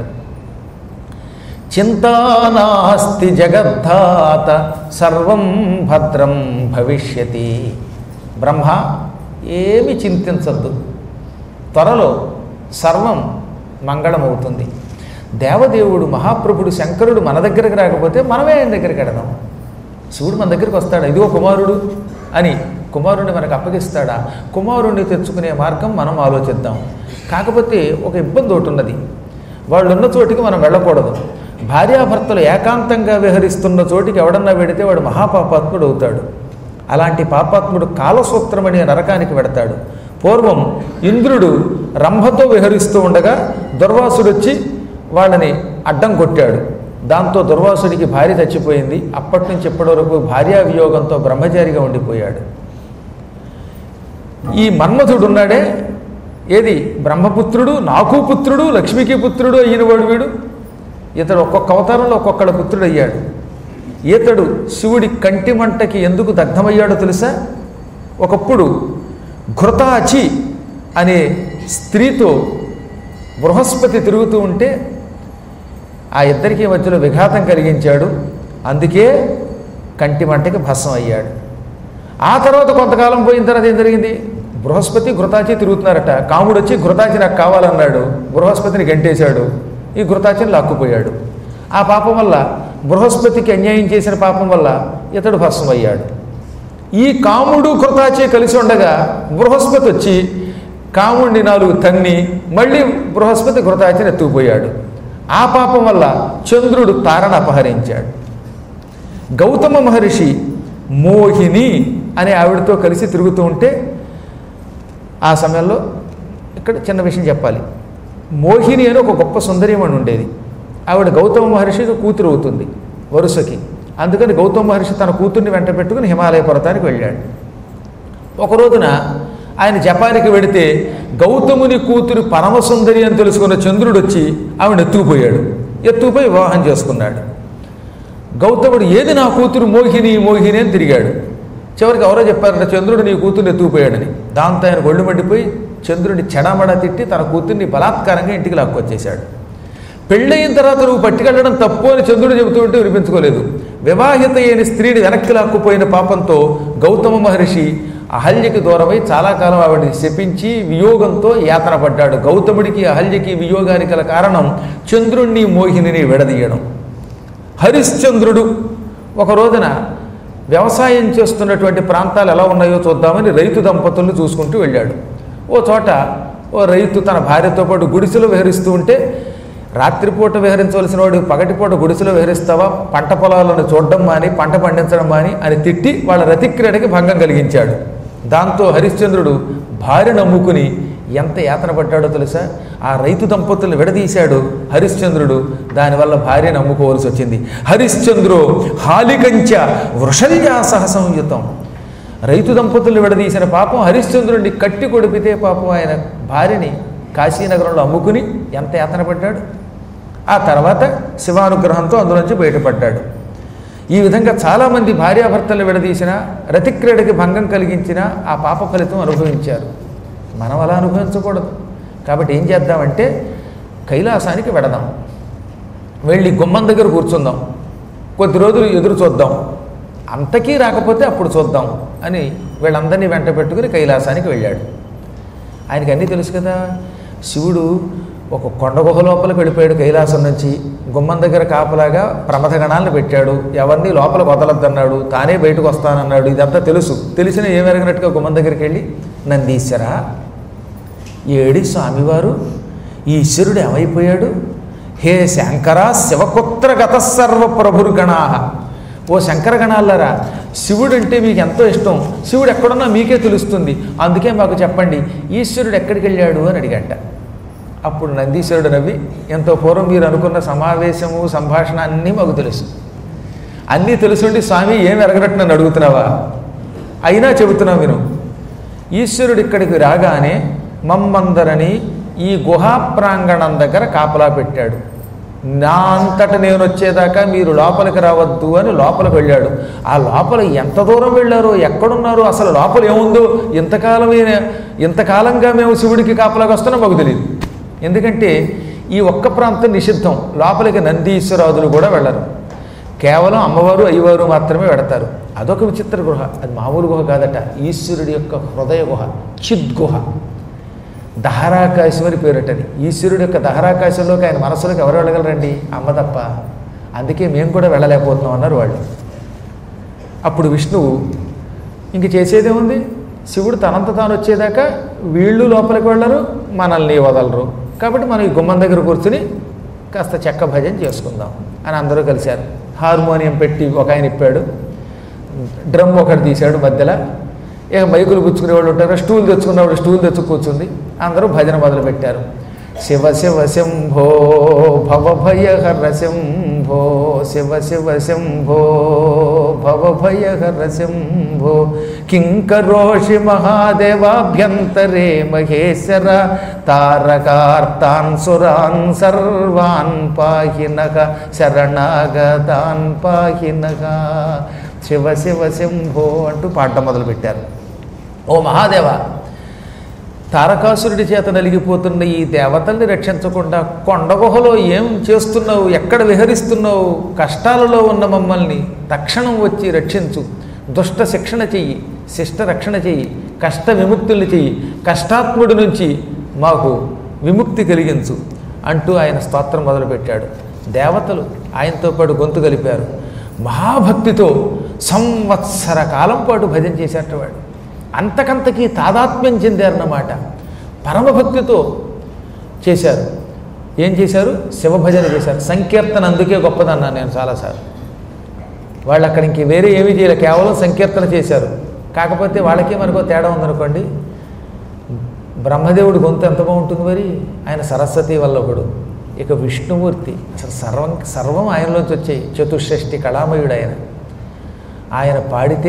చింతానాస్తి జగద్ధాత సర్వం భద్రం భవిష్యతి. బ్రహ్మ, ఏమి చింతించద్దు, త్వరలో సర్వం మంగళమవుతుంది. దేవదేవుడు మహాప్రభుడు శంకరుడు మన దగ్గరికి రాకపోతే మనమే ఆయన దగ్గరికి వెడదాం. శివుడు మన దగ్గరికి వస్తాడా? ఇదిగో కుమారుడు అని కుమారుడిని మనకు అప్పగిస్తాడా? కుమారుడిని తెచ్చుకునే మార్గం మనం ఆలోచిద్దాం. కాకపోతే ఒక ఇబ్బంది ఒకటి ఉన్నది. వాళ్ళు ఉన్న చోటికి మనం వెళ్ళకూడదు. భార్యాభర్తలు ఏకాంతంగా విహరిస్తున్న చోటికి ఎవడన్నా వెడితే వాడు మహాపాపాత్ముడు అవుతాడు. అలాంటి పాపాత్ముడు కాలసూత్రమనే నరకానికి వెడతాడు. పూర్వం ఇంద్రుడు రంభతో విహరిస్తూ ఉండగా దుర్వాసుడు వచ్చి వాళ్ళని అడ్డం కొట్టాడు. దాంతో దుర్వాసుడికి భార్య చచ్చిపోయింది. అప్పటి నుంచి ఇప్పటి వరకు భార్యా వియోగంతో బ్రహ్మచారిగా ఉండిపోయాడు. ఈ మన్మథుడు ఉన్నాడే, ఏది బ్రహ్మపుత్రుడు, నాకు పుత్రుడు, లక్ష్మికి పుత్రుడు అయినవాడు వీడు. ఇతడు ఒక్కొక్క అవతారంలో ఒక్కొక్కడు పుత్రుడు అయ్యాడు. ఈతడు శివుడి కంటి మంటకి ఎందుకు దగ్ధమయ్యాడో తెలుసా? ఒకప్పుడు ఘృతాచి అనే స్త్రీతో బృహస్పతి తిరుగుతూ ఉంటే ఆ ఇద్దరికి మధ్యలో విఘాతం కలిగించాడు. అందుకే కంటి మంటకి భస్మం అయ్యాడు. ఆ తర్వాత కొంతకాలం పోయిన తర్వాత ఏం జరిగింది? బృహస్పతి ఘృతాచి తిరుగుతున్నారట. కాముడు వచ్చి ఘృతాచి నాకు కావాలన్నాడు. బృహస్పతిని గంటేశాడు. ఈ ఘృతాచిని లాక్కుపోయాడు. ఆ పాపం వల్ల బృహస్పతికి అన్యాయం చేసిన పాపం వల్ల ఇతడు భస్మయ్యాడు. ఈ కాముడు కృతాచే కలిసి ఉండగా బృహస్పతి వచ్చి కాముడిని నాలుగు తన్ని మళ్ళీ బృహస్పతి కృతాచిని ఎత్తుకుపోయాడు. ఆ పాపం వల్ల చంద్రుడు తారను అపహరించాడు. గౌతమ మహర్షి మోహిని అనే ఆవిడతో కలిసి తిరుగుతూ ఉంటే ఆ సమయంలో ఇక్కడ చిన్న విషయం చెప్పాలి. మోహిని అని ఒక గొప్ప సుందరీమణి ఉండేది. ఆవిడ గౌతమ మహర్షికి కూతురు అవుతుంది వరుసకి. అందుకని గౌతమ మహర్షి తన కూతుర్ని వెంట పెట్టుకుని హిమాలయ పర్వతానికి వెళ్ళాడు. ఒక రోజున ఆయన జపానికి వెడితే గౌతముని కూతురు పరమసుందరి అని తెలుసుకున్న చంద్రుడు వచ్చి ఆవిడ ఎత్తుకుపోయాడు. ఎత్తుకుపోయి వివాహం చేసుకున్నాడు. గౌతముడు ఏది నా కూతురు మోహిని మోహిని అని తిరిగాడు. చివరికి ఎవరో చెప్పారంట చంద్రుడు నీ కూతుర్ని ఎత్తుకుపోయాడని. దాంతో ఆయన ఒళ్ళు మండిపోయి చంద్రుడిని చెడామడా తిట్టి తన కూతుర్ని బలాత్కారంగా ఇంటికి లాక్కొచ్చేశాడు. పెళ్ళయిన తర్వాత నువ్వు పట్టుకెళ్ళడం తప్పు అని చంద్రుడు చెబుతూ ఉంటే వినిపించుకోలేదు. వివాహిత అయిన స్త్రీని వెనక్కి లాక్కుపోయిన పాపంతో గౌతమ మహర్షి అహల్యకి దూరమై చాలా కాలం ఆవిడని శపించి వియోగంతో యాతన పడ్డాడు. గౌతముడికి అహల్యకి వియోగానికి గల కారణం చంద్రుణ్ణి మోహిని విడదీయడం. హరిశ్చంద్రుడు ఒక రోజున వ్యవసాయం చేస్తున్నటువంటి ప్రాంతాలు ఎలా ఉన్నాయో చూద్దామని రైతు దంపతులను చూసుకుంటూ వెళ్ళాడు. ఓ చోట ఓ రైతు తన భార్యతో పాటు గుడిసెలో విహరిస్తూ ఉంటే, రాత్రిపూట విహరించవలసిన వాడు పగటిపూట గుడిసెలో విహరిస్తావా, పంట పొలాలను చూడడం మాని పంట పండించడం మాని అని తిట్టి వాళ్ళ రతిక్రీడకి భంగం కలిగించాడు. దాంతో హరిశ్చంద్రుడు భార్య నమ్ముకుని ఎంత యాతన పడ్డాడో తెలుసా. ఆ రైతు దంపతులను విడదీశాడు హరిశ్చంద్రుడు. దానివల్ల భార్య నమ్ముకోవాల్సి వచ్చింది. హరిశ్చంద్రో హాలికంచ వృషల్యాసహ సంయుతం. రైతు దంపతులను విడదీసిన పాపం హరిశ్చంద్రుడిని కట్టి కొడిపితే పాపం ఆయన భార్యని కాశీనగరంలో అమ్ముకుని ఎంత యాతన పడ్డాడు. ఆ తర్వాత శివానుగ్రహంతో అందులోంచి బయటపడ్డాడు. ఈ విధంగా చాలామంది భార్యాభర్తలు విడదీసిన రతిక్రీడకి భంగం కలిగించిన ఆ పాప ఫలితం అనుభవించారు. మనం అలా అనుభవించకూడదు. కాబట్టి ఏం చేద్దామంటే కైలాసానికి వెడదాం, వెళ్ళి గుమ్మం దగ్గర కూర్చుందాం, కొద్ది రోజులు ఎదురు చూద్దాం, అంతకీ రాకపోతే అప్పుడు చూద్దాం అని వీళ్ళందరినీ వెంట పెట్టుకుని కైలాసానికి వెళ్ళాడు. ఆయనకి అన్నీ తెలుసు కదా. శివుడు ఒక కొండ గుహ లోపలికి వెళ్ళిపోయాడు. కైలాసం నుంచి గుమ్మం దగ్గర కాపలాగా ప్రమథగణాలను పెట్టాడు. ఎవరిని లోపల వదలద్దన్నాడు, తానే బయటకు వస్తానన్నాడు. ఇదంతా తెలుసు. తెలిసిన ఏమెరగినట్టుగా గుమ్మం దగ్గరికి వెళ్ళి, నందీశ్వరా, ఏడి స్వామివారు ఈశ్వరుడు ఏమైపోయాడు? హే శంకర శివకుత్ర గత సర్వ ప్రభుర్గణా. ఓ శంకరగణాలారా, శివుడు అంటే మీకు ఎంతో ఇష్టం. శివుడు ఎక్కడున్నా మీకే తెలుస్తుంది. అందుకే మాకు చెప్పండి, ఈశ్వరుడు ఎక్కడికి వెళ్ళాడు అని అడిగంట. అప్పుడు నందీశ్వరుడు నవ్వి, ఎంతో పూర్వం మీరు అనుకున్న సమావేశము సంభాషణ అన్నీ మాకు తెలుసు. అన్నీ తెలుసుండి స్వామి ఏమి ఎరగనట్టు నన్ను అడుగుతున్నావా? అయినా చెబుతున్నావు విను. ఈశ్వరుడు ఇక్కడికి రాగానే మమ్మందరని ఈ గుహా ప్రాంగణం దగ్గర కాపలా పెట్టాడు. నా అంతట నేను వచ్చేదాకా మీరు లోపలికి రావద్దు అని లోపలికి వెళ్ళాడు. ఆ లోపల ఎంత దూరం వెళ్ళారో, ఎక్కడున్నారో, అసలు లోపల ఏముందో ఇంతకాలమే ఇంతకాలంగా మేము శివుడికి కాపలాకి వస్తున్నాం మాకు తెలియదు. ఎందుకంటే ఈ ఒక్క ప్రాంతం నిషిద్ధం. లోపలికి నందీశ్వరాదులు కూడా వెళ్ళరు. కేవలం అమ్మవారు అయ్యవారు మాత్రమే వెడతారు. అదొక విచిత్ర గుహ. అది మామూలు గుహ కాదట. ఈశ్వరుడి యొక్క హృదయ గుహ, చిద్గుహ, దహరాకాశం అని పేరటది. ఈశ్వరుడి యొక్క దహరాకాశంలోకి ఆయన మనసులోకి ఎవరు వెళ్ళగలరండి? అమ్మ తప్ప. అందుకే మేము కూడా వెళ్ళలేకపోతున్నాం అన్నారు వాళ్ళు. అప్పుడు విష్ణువు ఇంక చేసేదేముంది, శివుడు తనంత తాను వచ్చేదాకా వీళ్ళు లోపలికి వెళ్ళరు, మనల్ని వదలరు. కాబట్టి మనం ఈ గుమ్మం దగ్గర కూర్చుని కాస్త చెక్క భజన చేసుకుందాం అని అందరూ కలిశారు. హార్మోనియం పెట్టి ఒక ఆయన ఇప్పాడు, డ్రమ్ ఒకటి తీశాడు మధ్యలో. ఇక మైకులు పుచ్చుకునే వాళ్ళు ఉంటారు, స్టూల్ తెచ్చుకున్నవాడు స్టూల్ తెచ్చి కూర్చుంది. అందరూ భజన మొదలుపెట్టారు. శివ శివ శంభో భవభయహర శంభో, శివ శివ శంభో భవభయహర శంభో, కింకరోషి మహాదేవాభ్యంతరే మహేశ్వర, తారకార్తాన్ సురాన్ సర్వాన్ పాహినః, శరణాగతాన్ పాహినః. శివ శివ శంభో అంటూ పాడటం మొదలుపెట్టారు. ఓ మహాదేవ, తారకాసురుడి చేత నలిగిపోతున్న ఈ దేవతల్ని రక్షించకుండా కొండగుహలో ఏం చేస్తున్నావు, ఎక్కడ విహరిస్తున్నావు? కష్టాలలో ఉన్న మమ్మల్ని తక్షణం వచ్చి రక్షించు. దుష్ట శిక్షణ చెయ్యి, శిష్ట రక్షణ చెయ్యి, కష్ట విముక్తుల్ని చెయ్యి, కష్టాత్ముడి నుంచి మాకు విముక్తి కలిగించు అంటూ ఆయన స్తోత్రం మొదలుపెట్టాడు. దేవతలు ఆయనతో పాటు గొంతు కలిపారు. మహాభక్తితో సంవత్సర కాలం పాటు భజన చేసేటవాడు. అంతకంతకీ తాదాత్మ్యం చెందారన్నమాట. పరమభక్తితో చేశారు. ఏం చేశారు? శివభజన చేశారు. సంకీర్తన అందుకే గొప్పదన్నాను నేను చాలాసార్లు. వాళ్ళు అక్కడ ఇంక వేరే ఏమీ చేయలేదు, కేవలం సంకీర్తన చేశారు. కాకపోతే వాళ్ళకి మనకో తేడా ఉందనుకోండి. బ్రహ్మదేవుడి గొంతు ఎంత బాగుంటుంది మరి, ఆయన సరస్వతి వల్లభుడు. ఇక విష్ణుమూర్తి అసలు సర్వం సర్వం ఆయనలోంచి వచ్చాయి. చతుషష్ఠి కళామయుడు ఆయన. ఆయన పాడితే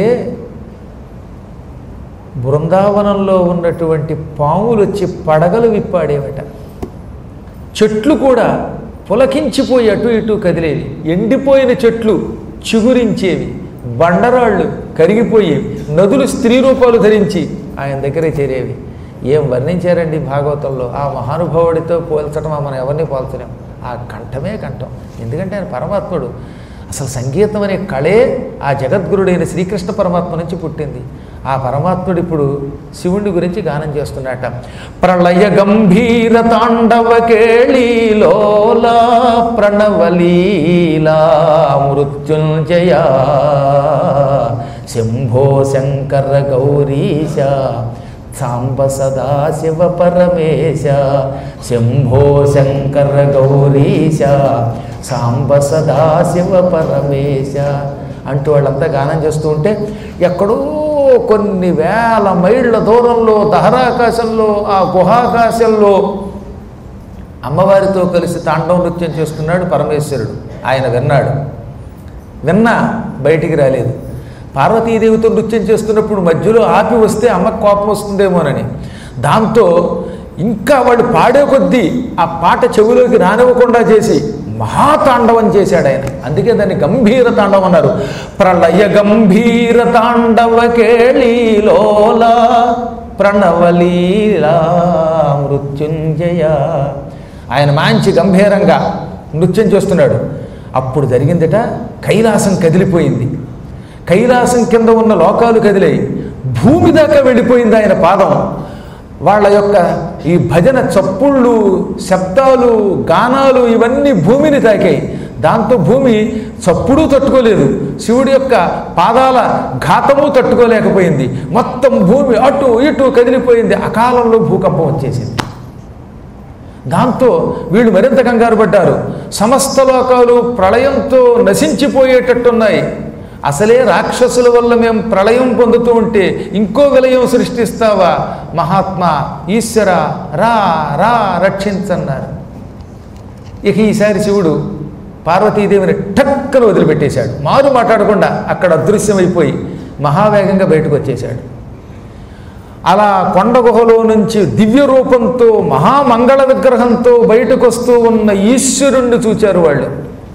బృందావనంలో ఉన్నటువంటి పాములు వచ్చి పడగలు విప్పాడేవట. చెట్లు కూడా పులకించిపోయి అటు ఇటు కదిలేవి. ఎండిపోయిన చెట్లు చిగురించేవి, బండరాళ్ళు కరిగిపోయేవి, నదులు స్త్రీ రూపాలు ధరించి ఆయన దగ్గరే చేరేవి. ఏం వర్ణించారండి భాగవతంలో. ఆ మహానుభావుడితో పోల్చడం మనం ఎవరిని పోల్చలేం. ఆ కంఠమే కంఠం. ఎందుకంటే ఆయన పరమాత్ముడు. అసలు సంగీతం అనే కళే ఆ జగద్గురుడైన శ్రీకృష్ణ పరమాత్మ నుంచి పుట్టింది. ఆ పరమాత్ముడు ఇప్పుడు శివుడి గురించి గానం చేస్తున్నట. ప్రళయ గంభీర తాండవ కేళీలోలా ప్రణవలీలా మృత్యుంజయ శంభో శంకర గౌరీశ సాంబ సదాశివ పరమేశ శంభో శంకర గౌరీశ సాంబ సదాశివ పరమేశ అంటూ వాళ్ళంతా గానం చేస్తూ ఉంటే ఎక్కడో కొన్ని వేల మైళ్ళ దూరంలో దహరాకాశంలో ఆ గుహాకాశంలో అమ్మవారితో కలిసి తాండవ నృత్యం చేస్తున్నాడు పరమేశ్వరుడు. ఆయన విన్నాడు. విన్నా బయటికి రాలేదు. పార్వతీదేవితో నృత్యం చేస్తున్నప్పుడు మధ్యలో ఆపి వస్తే అమ్మకు కోపం వస్తుందేమోనని దాంతో ఇంకా వాడు పాడే కొద్దీ ఆ పాట చెవిలోకి రానివ్వకుండా చేసి మహాతాండవం చేశాడు ఆయన. అందుకే దాన్ని గంభీర తాండవం అన్నారు. ప్రళయ గంభీర తాండవ కేళీలోలా ప్రణవలీలా మృత్యుంజయ. ఆయన మంచి గంభీరంగా నృత్యం చేస్తున్నాడు. అప్పుడు జరిగిందట, కైలాసం కదిలిపోయింది. కైలాసం కింద ఉన్న లోకాలు కదిలాయి. భూమి దాకా వెళ్ళిపోయింది ఆయన పాదం. వాళ్ళ యొక్క ఈ భజన చప్పుళ్ళు, శబ్దాలు, గానాలు ఇవన్నీ భూమిని తాకాయి. దాంతో భూమి చప్పుడు తట్టుకోలేదు, శివుడి యొక్క పాదాల ఘాతము తట్టుకోలేకపోయింది. మొత్తం భూమి అటు ఇటు కదిలిపోయింది. అకాలంలో భూకంపం వచ్చేసింది. దాంతో వీళ్ళు మరింత కంగారు పడ్డారు. సమస్త లోకాలు ప్రళయంతో నశించిపోయేటట్టున్నాయి. అసలే రాక్షసుల వల్ల మేము ప్రళయం పొందుతూ ఉంటే ఇంకో విలయం సృష్టిస్తావా మహాత్మా, ఈశ్వర రా రా రక్షించన్నారు. ఇక ఈసారి శివుడు పార్వతీదేవిని టక్కన వదిలిపెట్టేశాడు. మారు మాట్లాడకుండా అక్కడ అదృశ్యమైపోయి మహావేగంగా బయటకు వచ్చేశాడు. అలా కొండ గుహలో నుంచి దివ్య రూపంతో మహామంగళ విగ్రహంతో బయటకు వస్తూ ఉన్న ఈశ్వరుణ్ణి చూచారు వాళ్ళు.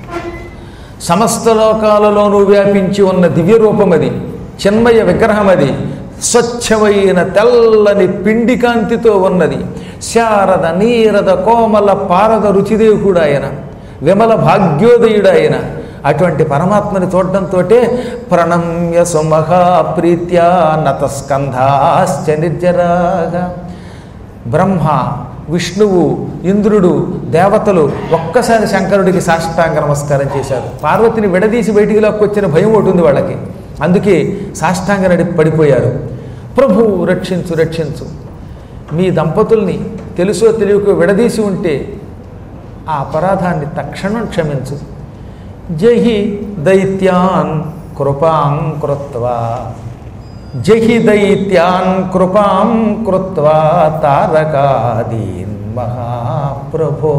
సమస్త లోకాలలోనూ వ్యాపించి ఉన్న దివ్య రూపం అది, చిన్మయ విగ్రహం అది. స్వచ్ఛమైన తెల్లని పిండి కాంతితో ఉన్నది. శారద నీరద కోమల పారద రుచిదేవుడు ఆయన, విమల భాగ్యోదయుడు ఆయన. అటువంటి పరమాత్మని చూడడంతో ప్రణమ్య సుమహా ప్రీత్యా నతస్కంధాశ్చ నిర్జరాగా. బ్రహ్మ, విష్ణువు, ఇంద్రుడు, దేవతలు ఒక్కసారి శంకరుడికి సాష్టాంగ నమస్కారం చేశారు. పార్వతిని విడదీసి బయటికి లాక్కొచ్చిన భయం ఒకటి ఉంది వాళ్ళకి. అందుకే సాష్టాంగ నడి పడిపోయారు. ప్రభు రక్షించు రక్షించు, మీ దంపతుల్ని తెలుసో తెలియకో విడదీసి ఉంటే ఆ అపరాధాన్ని తక్షణం క్షమించు. జహి దైత్యాన్ కృపాం కృత్వా జహి దైత్యాన్ కృపాం కృత్వా తారకాదీన్ మహాప్రభో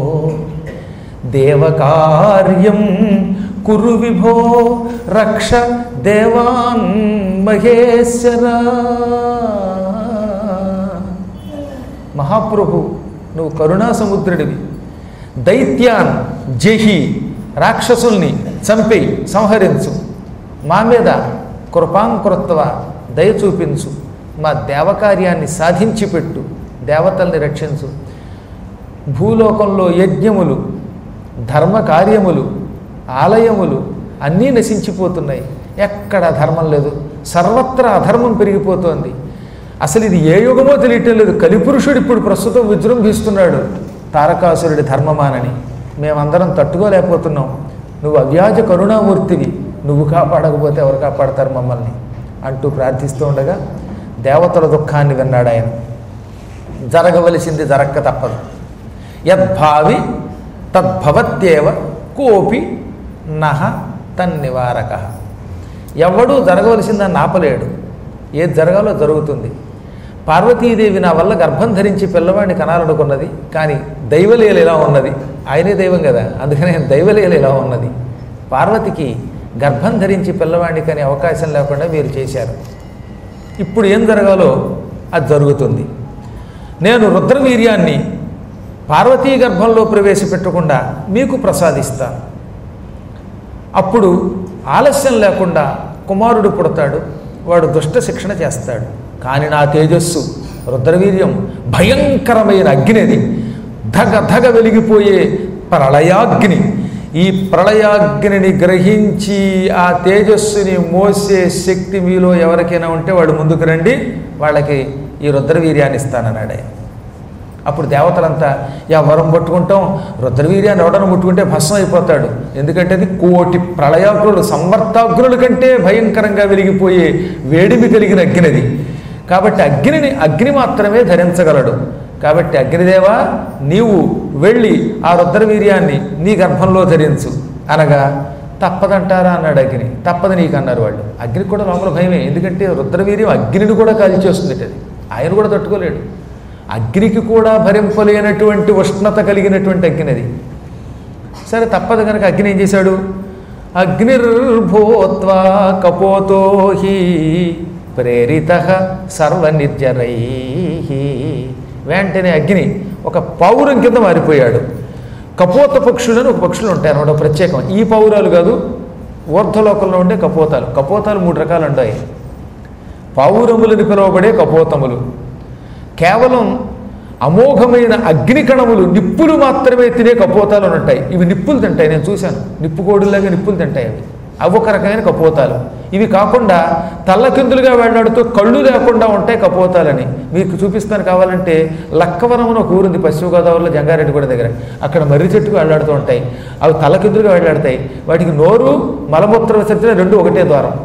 దేవకార్యం కురు విభో రక్ష దేవాన్ మహేశ్వర. మహాప్రభు, నువ్వు కరుణా సముద్రుడివి. దైత్యాన్ జహి, రాక్షసుల్ని చంపి సంహరించు. మా మీద కృపాంకృత్వ, దయ చూపించు. మా దేవకార్యాన్ని సాధించి పెట్టు, దేవతల్ని రక్షించు. భూలోకంలో యజ్ఞములు, ధర్మ కార్యములు, ఆలయములు అన్నీ నశించిపోతున్నాయి. ఎక్కడ ధర్మం లేదు, సర్వత్రా అధర్మం పెరిగిపోతోంది. అసలు ఇది ఏ యుగమో తెలియటం లేదు. కలిపురుషుడు ఇప్పుడు ప్రస్తుతం విజృంభిస్తున్నాడు తారకాసురుడి ధర్మమానని. మేమందరం తట్టుకోలేకపోతున్నాం, నువ్వు అవ్యాజ కరుణామూర్తివి, నువ్వు కాపాడకపోతే ఎవరు కాపాడతారు మమ్మల్ని అంటూ ప్రార్థిస్తూ ఉండగా దేవతల దుఃఖాన్ని విన్నాడు ఆయన. జరగవలసింది జరక్క తప్పదు. యద్భావి తద్భవత్యేవ కోపి నహ తన్నివారక. ఎవడూ జరగవలసిందని ఆపలేడు, ఏది జరగాలో జరుగుతుంది. పార్వతీదేవి నా వల్ల గర్భం ధరించి పిల్లవాడిని కనాలనుకున్నది, కానీ దైవలీల ఇలా ఉన్నది. ఆయనే దైవం కదా, అందుకని దైవలీల ఇలా ఉన్నది. పార్వతికి గర్భం ధరించి పిల్లవాడిని కనే అవకాశం లేకుండా మీరు చేశారు. ఇప్పుడు ఏం జరగాలో అది జరుగుతుంది. నేను రుద్రవీర్యాన్ని పార్వతీ గర్భంలో ప్రవేశపెట్టకుండా మీకు ప్రసాదిస్తాను. అప్పుడు ఆలస్యం లేకుండా కుమారుడు పుడతాడు, వాడు దుష్ట శిక్షణ చేస్తాడు. కానీ నా తేజస్సు రుద్రవీర్యం భయంకరమైన అగ్నిది, ధగ ధగ వెలిగిపోయే ప్రళయాగ్ని. ఈ ప్రళయాగ్నిని గ్రహించి ఆ తేజస్సుని మోసే శక్తి మీలో ఎవరికైనా ఉంటే వాడు ముందుకు రండి, వాళ్ళకి ఈ రుద్రవీర్యాన్ని ఇస్తానన్నాడే. అప్పుడు దేవతలంతా యా వరం పట్టుకుంటాం, రుద్రవీర్యాన్ని ఎవడను ముట్టుకుంటే భస్మం అయిపోతాడు, ఎందుకంటే అది కోటి ప్రళయాగ్నులు సంవర్తాగ్నుల కంటే భయంకరంగా వెలిగిపోయే వేడిమి కలిగిన అగ్నిది. కాబట్టి అగ్నిని అగ్ని మాత్రమే ధరించగలడు. కాబట్టి అగ్నిదేవా నీవు వెళ్ళి ఆ రుద్రవీర్యాన్ని నీ గర్భంలో ధరించు అనగా తప్పదంటారా అన్నాడు అగ్ని. తప్పదు నీకు అన్నారు వాళ్ళు. అగ్నికి కూడా లోపల భయమే, ఎందుకంటే రుద్రవీర్యం అగ్నిని కూడా కాల్చేస్తుంది. అది ఆయన కూడా తట్టుకోలేడు. అగ్నికి కూడా భరింపలేనటువంటి ఉష్ణత కలిగినటువంటి అగ్ని అది. సరే తప్పదు కనుక అగ్ని ఏం చేశాడు? అగ్నిర్భూత్వా కపోతో హి ప్రేరిత సర్వనిర్జరై. వెంటనే అగ్ని ఒక పౌరం కింద మారిపోయాడు. కపోత పక్షులను ఒక పక్షులు ఉంటాయి అన్నమాట, ప్రత్యేకం. ఈ పౌరాలు కాదు, ఊర్ధ్వలోకంలో ఉండే కపోతాలు. కపోతాలు మూడు రకాలు ఉంటాయి. పౌరములని పిలువబడే కపోతములు కేవలం అమోఘమైన అగ్నికణములు, నిప్పులు మాత్రమే తినే కపోతాలు ఉంటాయి. ఇవి నిప్పులు తింటాయి, నేను చూశాను. నిప్పు కోడులాగా నిప్పులు తింటాయి అవి. అవి ఒక రకమైన కపోతాలు. ఇవి కాకుండా తల్లకిందులుగా వెళ్ళాడుతూ కళ్ళు లేకుండా ఉంటాయి కపోతాలని. మీకు చూపిస్తాను కావాలంటే. లక్కవరం ఒక ఊరుంది పశ్చిమ గోదావరిలో, జంగారెడ్డిగూడ దగ్గర. అక్కడ మర్రి చెట్టుకు వెళ్ళాడుతూ ఉంటాయి. అవి తల్లకిందులుగా వెళ్ళాడతాయి. వాటికి నోరు మలమూత్ర విసర్జన రెండు ఒకటే ద్వారం.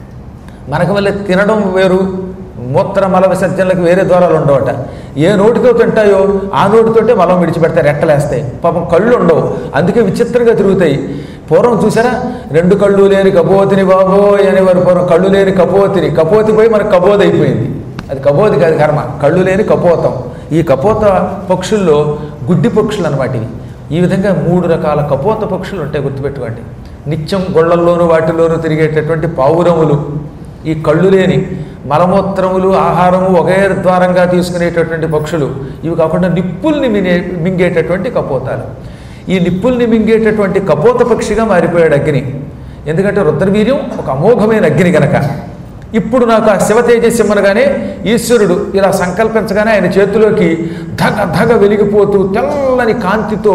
మనకు వల్ల తినడం వేరు, మూత్ర మల విసర్జనలకు వేరే ద్వారాలు ఉండవట. ఏ నోటితో తింటాయో ఆ నోటితోటే మలం విడిచిపెడతాయి, రెట్టలేస్తాయి. పాపం కళ్ళు ఉండవు, అందుకే విచిత్రంగా తిరుగుతాయి. పూర్వం చూసారా, రెండు కళ్ళు లేని కపోతిని బాబోయ్ అనేవారు పూర్వం. కళ్ళు లేని కపోతిని, కపోతి పోయి మనకు కబోది అయిపోయింది. అది కబోది కాదు, కర్మ. కళ్ళు లేని కపోతం. ఈ కపోత పక్షుల్లో గుడ్డి పక్షులు అన్నమాట ఇవి. ఈ విధంగా మూడు రకాల కపోత పక్షులు ఉంటాయి, గుర్తుపెట్టుకోండి. నిత్యం గొళ్ళల్లోనూ వాటిల్లోనూ తిరిగేటటువంటి పావురములు, ఈ కళ్ళు లేని మలమూత్రములు ఆహారము ఒకే ద్వారంగా తీసుకునేటటువంటి పక్షులు. ఇవి కాకుండా నిప్పుల్ని మింగే మింగేటటువంటి కపోతాలు. ఈ నిప్పుల్ని మింగేటటువంటి కపోత పక్షిగా మారిపోయాడు అగ్ని. ఎందుకంటే రుద్రవీర్యం ఒక అమోఘమైన అగ్ని గనక. ఇప్పుడు నాకు ఆ శివ తేజస్యమనగానే ఈశ్వరుడు ఇలా సంకల్పించగానే ఆయన చేతిలోకి ధగ ధగ వెలిగిపోతూ తెల్లని కాంతితో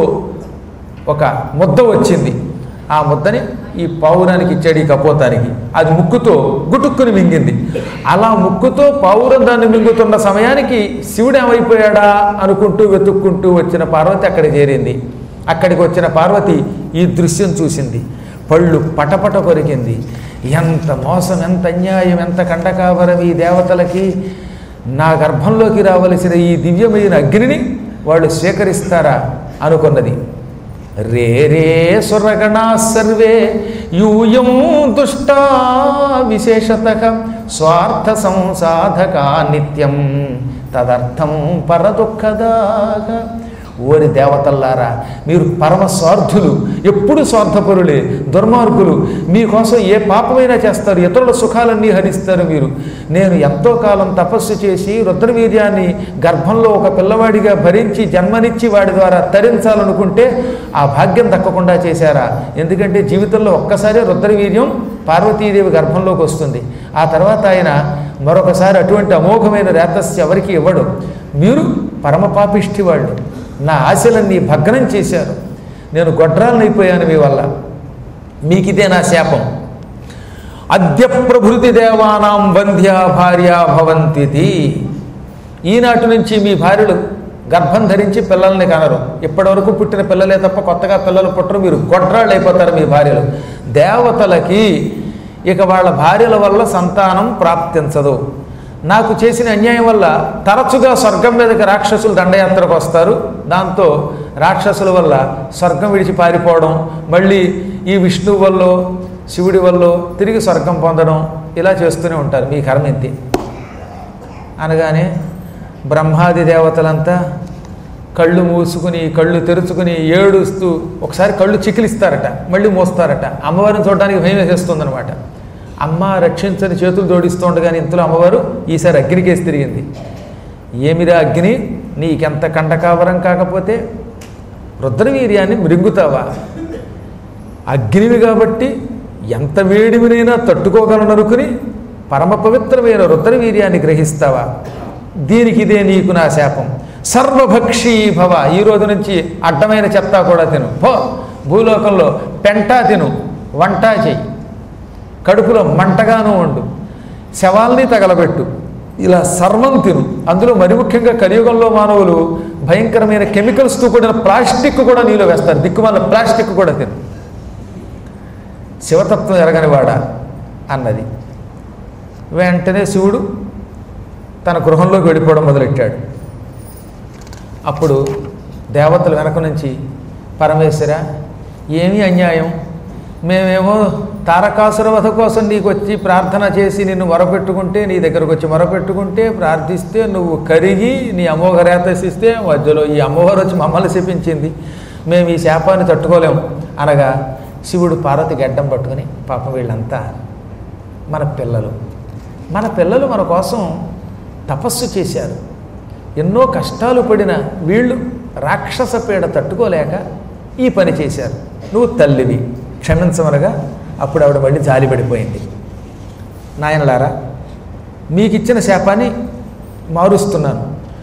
ఒక ముద్ద వచ్చింది. ఆ ముద్దని ఈ పావురానికి ఇచ్చాడు, ఈ కపోతానికి. అది ముక్కుతో గుటుక్కుని మింగింది. అలా ముక్కుతో పావురం దాన్ని మింగుతున్న సమయానికి శివుడు ఏమైపోయాడా అనుకుంటూ వెతుక్కుంటూ వచ్చిన పార్వతి అక్కడ చేరింది. అక్కడికి వచ్చిన పార్వతి ఈ దృశ్యం చూసింది, పళ్ళు పటపట కొరికింది. ఎంత మోసం, ఎంత అన్యాయం, ఎంత కండకావరం ఈ దేవతలకి! నా గర్భంలోకి రావలసిన ఈ దివ్యమైన అగ్నిని వాళ్ళు స్వీకరిస్తారా అనుకున్నది. రే రే సురగణా సర్వే యూయం దుష్టా విశేషతః స్వార్థ సంసాధకా నిత్యం తదర్థం పరదుఃఖదాః. ఓరి దేవతల్లారా, మీరు పరమ స్వార్థులు, ఎప్పుడు స్వార్థపరులే, దుర్మార్గులు. మీకోసం ఏ పాపమైనా చేస్తారు, ఇతరుల సుఖాలన్నీ హరిస్తారు మీరు. నేను ఎంతో కాలం తపస్సు చేసి రుద్రవీర్యాన్ని గర్భంలో ఒక పిల్లవాడిగా భరించి జన్మనిచ్చి వాడి ద్వారా తరించాలనుకుంటే ఆ భాగ్యం దక్కకుండా చేశారా? ఎందుకంటే జీవితంలో ఒక్కసారి రుద్రవీర్యం పార్వతీదేవి గర్భంలోకి వస్తుంది. ఆ తర్వాత ఆయన మరొకసారి అటువంటి అమోఘమైన రేతస్సు ఎవరికి ఇవ్వడు. మీరు పరమ పాపిష్టి వాళ్ళు, నా ఆశలన్నీ భగ్నం చేశారు. నేను గొడ్రాలనైపోయాను మీ వల్ల. మీకు ఇదే నా శాపం. అద్య ప్రభృతి దేవానాం వంధ్యా భార్యా భవంతితి. ఈనాటి నుంచి మీ భార్యలు గర్భం ధరించి పిల్లల్ని కనరు. ఇప్పటివరకు పుట్టిన పిల్లలే తప్ప కొత్తగా పిల్లలు పుట్టరు. మీరు గొడ్రాళ్ళు అయిపోతారు మీ భార్యలు. దేవతలకి ఇక వాళ్ళ భార్యల వల్ల సంతానం ప్రాప్తించదు. నాకు చేసిన అన్యాయం వల్ల తరచుగా స్వర్గం మీదకి రాక్షసులు దండయాత్రకు వస్తారు. దాంతో రాక్షసుల వల్ల స్వర్గం విడిచి పారిపోవడం, మళ్ళీ ఈ విష్ణువు వల్ల శివుడి వల్ల తిరిగి స్వర్గం పొందడం, ఇలా చేస్తూనే ఉంటారు. మీ కర్మ ఇంతే అనగానే బ్రహ్మాది దేవతలంతా కళ్ళు మూసుకుని కళ్ళు తెరుచుకుని ఏడుస్తూ ఒకసారి కళ్ళు చికిలిస్తారట, మళ్ళీ మోస్తారట. అమ్మవారిని చూడడానికి భయం వేసేస్తుందనమాట. అమ్మ రక్షించని చేతులు జోడిస్తుండగానే ఇంతలో అమ్మవారు ఈసారి అగ్నికేసి తిరిగింది. ఏమిరా అగ్ని, నీకెంత కంటకావరం కాకపోతే రుద్రవీర్యాన్ని మృంగుతావా? అగ్నివి కాబట్టి ఎంత వేడిమినైనా తట్టుకోగలననుకుని పరమ పవిత్రమైన రుద్రవీర్యాన్ని గ్రహిస్తావా? దీనికి ఇదే నీకు నా శాపం. సర్వభక్షీ భవ, ఈ రోజు నుంచి అడ్డమైన చెత్త కూడా తిను. పో, భూలోకంలో పెంటా తిను, వంట చెయ్యి, కడుపులో మంటగాను ఉండు, శవాల్ని తగలబెట్టు, ఇలా సర్వం తిను. అందులో మరి ముఖ్యంగా కలియుగంలో మానవులు భయంకరమైన కెమికల్స్తో కూడిన ప్లాస్టిక్ కూడా నీలో వేస్తారు. దిక్కుమాల ప్లాస్టిక్ కూడా తిను. శివతత్వం ఎరగనివాడా అన్నది. వెంటనే శివుడు తన గృహంలోకి వెళ్ళిపోవడం మొదలెట్టాడు. అప్పుడు దేవతలు వెనక నుంచి పరమేశ్వర, ఏమీ అన్యాయం, మేమేమో తారకాసుర వధ కోసం నీకు వచ్చి ప్రార్థన చేసి నిన్ను మొరపెట్టుకుంటే, నీ దగ్గరకు వచ్చి మొరపెట్టుకుంటే ప్రార్థిస్తే నువ్వు కరిగి నీ అమ్మోఘ రేతసిస్తే మధ్యలో ఈ అమ్మవారు వచ్చి మమ్మల్ని శపించింది, మేము ఈ శాపాన్ని తట్టుకోలేము అనగా శివుడు పార్వతి గడ్డం పట్టుకుని, పాపం వీళ్ళంతా మన పిల్లలు, మన పిల్లలు మన కోసం తపస్సు చేశారు, ఎన్నో కష్టాలు పడిన వీళ్ళు రాక్షస పీడ తట్టుకోలేక ఈ పని చేశారు, నువ్వు తల్లివి క్షమించమనగా అప్పుడు ఆవిడ మళ్ళీ జాలి పడిపోయింది. నాయనలారా, మీకు ఇచ్చిన శాపాన్ని మారుస్తున్నాను.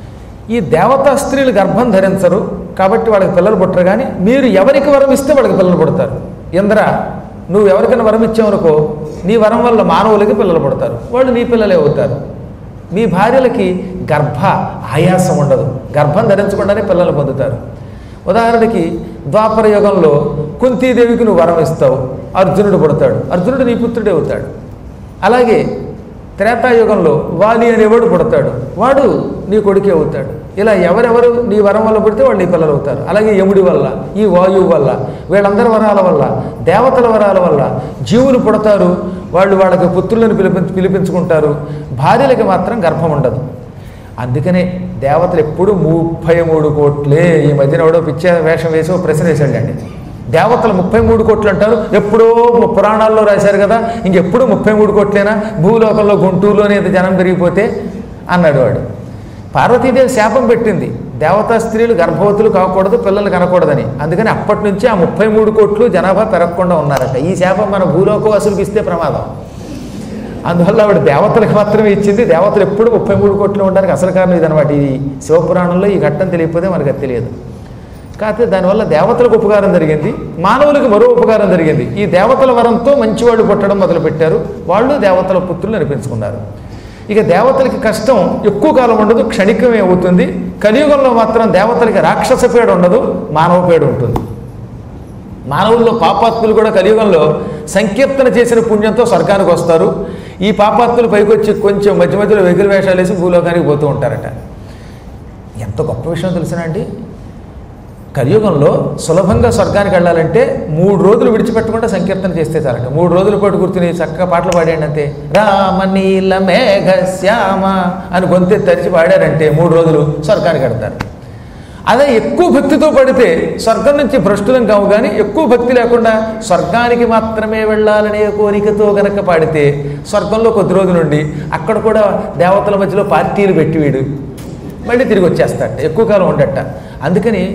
ఈ దేవతా స్త్రీలు గర్భం ధరించరు కాబట్టి వాళ్ళకి పిల్లలు పుట్టరు, కానీ మీరు ఎవరికి వరం ఇస్తే వాళ్ళకి పిల్లలు పుడతారు. ఇంద్ర, నువ్వు ఎవరికైనా వరం ఇచ్చావనుకో, నీ వరం వల్ల మానవులకి పిల్లలు పుడతారు, వాళ్ళు నీ పిల్లలే అవుతారు. మీ భార్యలకి గర్భ ఆయాసం ఉండదు, గర్భం ధరించకుండానే పిల్లలు పొందుతారు. ఉదాహరణకి ద్వాపర యుగంలో కుంతీదేవికి నువ్వు వరం ఇస్తావు, అర్జునుడు పుడతాడు, అర్జునుడు నీ పుత్రుడే అవుతాడు. అలాగే త్రేతాయుగంలో వాలి అనేవాడు పుడతాడు, వాడు నీ కొడుకే అవుతాడు. ఇలా ఎవరెవరు నీ వరం వల్ల పుడితే వాళ్ళు నీ పిల్లలు అవుతారు. అలాగే యముడి వల్ల, ఈ వాయువు వల్ల, వీళ్ళందరి వరాల వల్ల, దేవతల వరాల వల్ల జీవులు పుడతారు, వాళ్ళు వాళ్ళకి పుత్రులను పిలిపించు పిలిపించుకుంటారు. భార్యలకి మాత్రం గర్భం ఉండదు. అందుకనే దేవతలు ఎప్పుడు ముప్పై మూడు కోట్లే. ఈ మధ్యన ఎవడో పిచ్చే వేషం వేసి ఒక ప్రశ్న వేసాడండి. దేవతలు ముప్పై మూడు కోట్లు అంటారు, ఎప్పుడో పురాణాల్లో రాశారు కదా, ఇంకెప్పుడు ముప్పై మూడు కోట్లేనా, భూలోకంలో గుంటూరులోనే జనం పెరిగిపోతే అన్నాడు వాడు. పార్వతీదేవి శాపం పెట్టింది, దేవతా స్త్రీలు గర్భవతులు కాకూడదు, పిల్లలు కనకూడదని. అందుకని అప్పటి నుంచి ఆ ముప్పై మూడు కోట్లు జనాభా పెరగకుండా ఉన్నారట. ఈ శాపం మన భూలోకవాసులకు ఇస్తే ప్రమాదం. అందువల్ల ఆవిడ దేవతలకు మాత్రమే ఇచ్చింది. దేవతలు ఎప్పుడు ముప్పై మూడు కోట్లు ఉండడానికి అసలు కారణం ఇదనమాట. ఇది శివపురాణంలో ఈ ఘట్టం తెలియకపోతే మనకు అది తెలియదు. కాకపోతే దానివల్ల దేవతలకు ఉపకారం జరిగింది, మానవులకు మరో ఉపకారం జరిగింది. ఈ దేవతల వరంతో మంచివాళ్ళు పుట్టడం మొదలుపెట్టారు, వాళ్ళు దేవతల పుత్రులు అనిపించుకున్నారు. ఇక దేవతలకి కష్టం ఎక్కువ కాలం ఉండదు, క్షణికమే అవుతుంది. కలియుగంలో మాత్రం దేవతలకి రాక్షస పేడ ఉండదు, మానవ పేడ ఉంటుంది. మానవుల్లో పాపాత్ములు కూడా కలియుగంలో సంకీర్తన చేసిన పుణ్యంతో స్వర్గానికి వస్తారు. ఈ పాపాత్ములు పైకి వచ్చి కొంచెం మధ్య మధ్యలో వెగులు వేషాలు వేసి భూలోకానికి పోతూ ఉంటారట. ఎంత గొప్ప విషయం తెలిసినా అండి, కలియుగంలో సులభంగా స్వర్గానికి వెళ్ళాలంటే మూడు రోజులు విడిచిపెట్టకుండా సంకీర్తన చేస్తే చాలంట. మూడు రోజుల పాటు కూర్చుని చక్కగా పాటలు పాడాడు అంతే. రామ నీల మేఘ శ్యామ అని గొంతె తరిచి పాడారంటే మూడు రోజులు స్వర్గానికి వెళ్తారు. అదే ఎక్కువ భక్తితో పడితే స్వర్గం నుంచి భ్రష్టులం కావు, కానీ ఎక్కువ భక్తి లేకుండా స్వర్గానికి మాత్రమే వెళ్ళాలనే కోరికతో గనక పాడితే స్వర్గంలో కొద్ది రోజులు నుండి అక్కడ కూడా దేవతల మధ్యలో పార్టీలు పెట్టి వీడు మళ్ళీ తిరిగి వచ్చేస్తాడట, ఎక్కువ కాలం ఉండట. అందుకని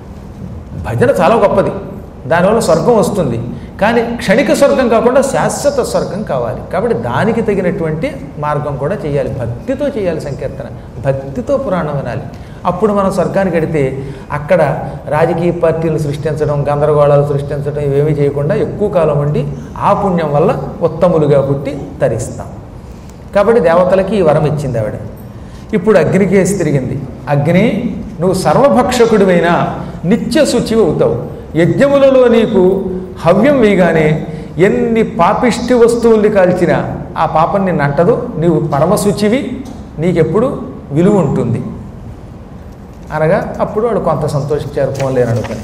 భజన చాలా గొప్పది, దానివల్ల స్వర్గం వస్తుంది. కానీ క్షణిక స్వర్గం కాకుండా శాశ్వత స్వర్గం కావాలి. కాబట్టి దానికి తగినటువంటి మార్గం కూడా చేయాలి, భక్తితో చేయాలి సంకీర్తన, భక్తితో పురాణం వినాలి. అప్పుడు మనం స్వర్గానికి వెడితే అక్కడ రాజకీయ పార్టీలు సృష్టించడం, గందరగోళాలు సృష్టించడం ఇవేమీ చేయకుండా ఎక్కువ కాలం ఉండి ఆ పుణ్యం వల్ల ఉత్తములుగా పుట్టి తరిస్తాం. కాబట్టి దేవతలకి ఈ వరం ఇచ్చింది ఆవిడ. ఇప్పుడు అగ్నికేసి తిరిగింది. అగ్ని, నువ్వు సర్వభక్షకుడివైనా నిత్య శుచివి అవుతావు. యజ్ఞములలో నీకు హవ్యం వేయగానే ఎన్ని పాపిష్టి వస్తువుల్ని కాల్చినా ఆ పాపం నిన్ను అంటదు. నీవు పరమశుచివి, నీకెప్పుడు విలువ ఉంటుంది అనగా అప్పుడు వాడు కొంత సంతోషించారు. పోలేరు అనుకుని,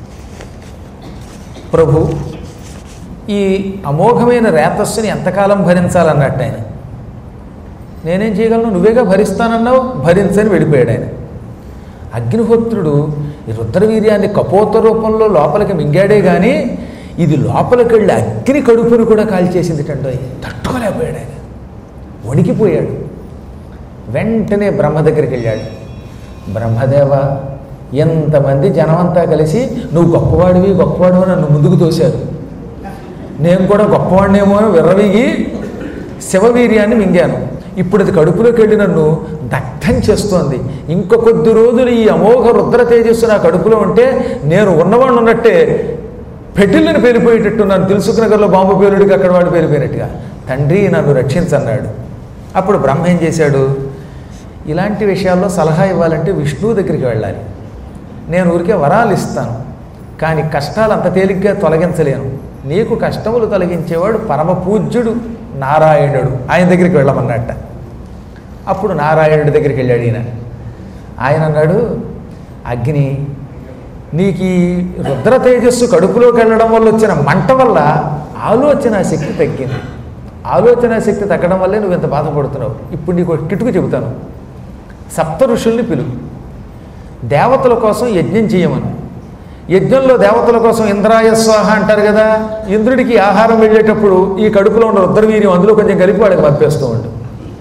ప్రభు ఈ అమోఘమైన రేతస్సుని ఎంతకాలం భరించాలన్నట్టు ఆయన. నేనేం చేయగలను, నువ్వేగా భరిస్తానన్నావు, భరించని వెళ్ళిపోయాడు ఆయన. అగ్నిహోత్రుడు ఈ రుద్రవీర్యాన్ని కపోత రూపంలో లోపలికి మింగాడే కానీ ఇది లోపలికి వెళ్ళి అగ్ని కడుపును కూడా కాల్చేసింది టండో. తట్టుకోలేకపోయాడు ఆయన, వణికిపోయాడు. వెంటనే బ్రహ్మ దగ్గరికి వెళ్ళాడు. బ్రహ్మదేవ, ఎంతమంది జనమంతా కలిసి నువ్వు గొప్పవాడివి గొప్పవాడివి నన్ను ముందుకు తోశారు. నేను కూడా గొప్పవాడినేమో అని విర్రవీగి శివవీర్యాన్ని మింగాను. ఇప్పుడు అది కడుపులోకి వెళ్ళి నన్ను దగ్ధం చేస్తోంది. ఇంక కొద్ది రోజులు ఈ అమోఘ రుద్ర తేజస్సు నా కడుపులో ఉంటే నేను ఉన్నవాడిని ఉన్నట్టే పెటిల్ని పేలిపోయేటట్టు, నన్ను తెలుసుకున్న నగర్లో బాంబు పేలుడికి అక్కడ వాడు పేలిపోయినట్టుగా. తండ్రి నన్ను రక్షించన్నాడు. అప్పుడు బ్రహ్మ ఏం చేశాడు, ఇలాంటి విషయాల్లో సలహా ఇవ్వాలంటే విష్ణువు దగ్గరికి వెళ్ళాలి. నేను ఊరికే వరాలు ఇస్తాను, కానీ కష్టాలు అంత తేలిగ్గా తొలగించలేను. నీకు కష్టములు తొలగించేవాడు పరమ పూజ్యుడు నారాయణుడు, ఆయన దగ్గరికి వెళ్ళమన్నట్ట. అప్పుడు నారాయణుడి దగ్గరికి వెళ్ళాడు ఈయన. ఆయన అన్నాడు, అగ్ని, నీకు ఈ రుద్ర తేజస్సు కడుపులోకి వెళ్ళడం వల్ల వచ్చిన మంట వల్ల ఆలోచన శక్తి తగ్గింది. ఆలోచన శక్తి తగ్గడం వల్లే నువ్వు ఇంత బాధపడుతున్నావు. ఇప్పుడు నీకు కిటుకు చెబుతాను. సప్త ఋషుల్ని పిలువు, దేవతల కోసం యజ్ఞం చేయమను. యజ్ఞంలో దేవతల కోసం ఇంద్రాయ స్వాహ అంటారు కదా, ఇంద్రుడికి ఆహారం వెళ్ళేటప్పుడు ఈ కడుపులో ఉన్న రుద్రవీర్యం అందులో కొంచెం కలిపి వాడికి పంపేస్తూ ఉండు.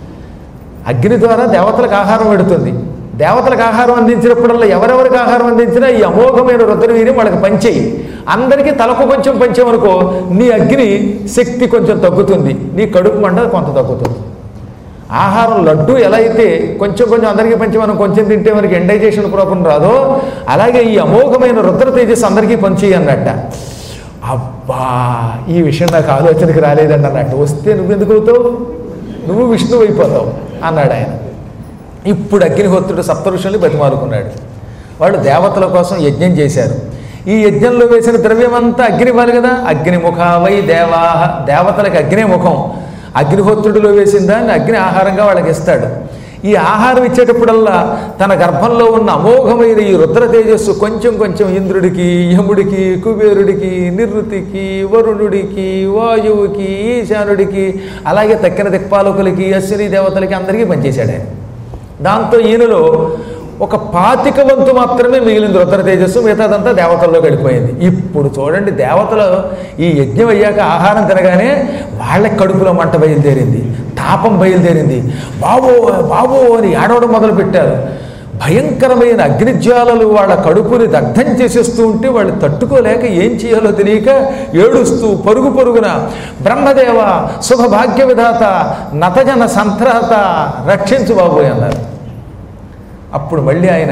అగ్ని ద్వారా దేవతలకు ఆహారం పెడుతుంది. దేవతలకు ఆహారం అందించినప్పుడల్లా ఎవరెవరికి ఆహారం అందించినా ఈ అమోఘమైన రుద్రవీర్యం వాళ్ళకి పంచేయి. అందరికీ తలకు కొంచెం పంచేమనుకో, నీ అగ్ని శక్తి కొంచెం తగ్గుతుంది, నీ కడుపు మంట కొంత తగ్గుతుంది. ఆహారం లడ్డు ఎలా అయితే కొంచెం కొంచెం అందరికీ పంచి మనం కొంచెం తింటే మనకి ఎండైజేషన్ ప్రాబ్లం రాదో, అలాగే ఈ అమోఘమైన రుద్ర తేజస్సు అందరికీ పంచేయి అన్నట్ట. అబ్బా, ఈ విషయం నాకు ఆలోచనకి రాలేదండి అన్నట్టు. వస్తే నువ్వెందుకు అవుతావు, నువ్వు విష్ణువు అయిపోతావు అన్నాడు ఆయన. ఇప్పుడు అగ్నిహోత్రుడు సప్తఋషుల్ని బతిమాలుకున్నాడు. వాళ్ళు దేవతల కోసం యజ్ఞం చేశారు. ఈ యజ్ఞంలో వేసిన ద్రవ్యమంతా అగ్ని ఇవ్వాలి కదా. అగ్నిముఖావై దేవాహ, దేవతలకు అగ్నే ముఖం. అగ్నిహోత్రుడిలో వేసిన దాన్ని అగ్ని ఆహారంగా వాళ్ళకి ఇస్తాడు. ఈ ఆహారం ఇచ్చేటప్పుడల్లా తన గర్భంలో ఉన్న అమోఘమైన ఈ రుద్ర తేజస్సు కొంచెం కొంచెం ఇంద్రుడికి, యముడికి, కుబేరుడికి, నిరుతికి, వరుణుడికి, వాయువుకి, ఈశానుడికి, అలాగే తక్కిన దిక్పాలకులకి, అశ్విని దేవతలకి అందరికీ పనిచేశాడు ఆయన. దాంతో ఈయనలో ఒక పాతిక వంతు మాత్రమే మిగిలింది రుద్ర తేజస్సు, మిగతాదంతా దేవతల్లో గడిపోయింది. ఇప్పుడు చూడండి, దేవతలు ఈ యజ్ఞం అయ్యాక ఆహారం తినగానే వాళ్ళ కడుపులో మంట బయలుదేరింది, తాపం బయలుదేరింది. బాబో బాబో అని ఏడవడం మొదలుపెట్టారు. భయంకరమైన అగ్నిజ్వాలలు వాళ్ళ కడుపుని దగ్ధం చేసేస్తూ ఉంటే వాళ్ళు తట్టుకోలేక ఏం చేయాలో తెలియక ఏడుస్తూ పరుగు పరుగున బ్రహ్మదేవ శుభభాగ్య విధాత నతజన సంత్రాత రక్షించు బాబోయ్ అన్నారు. అప్పుడు మళ్ళీ ఆయన,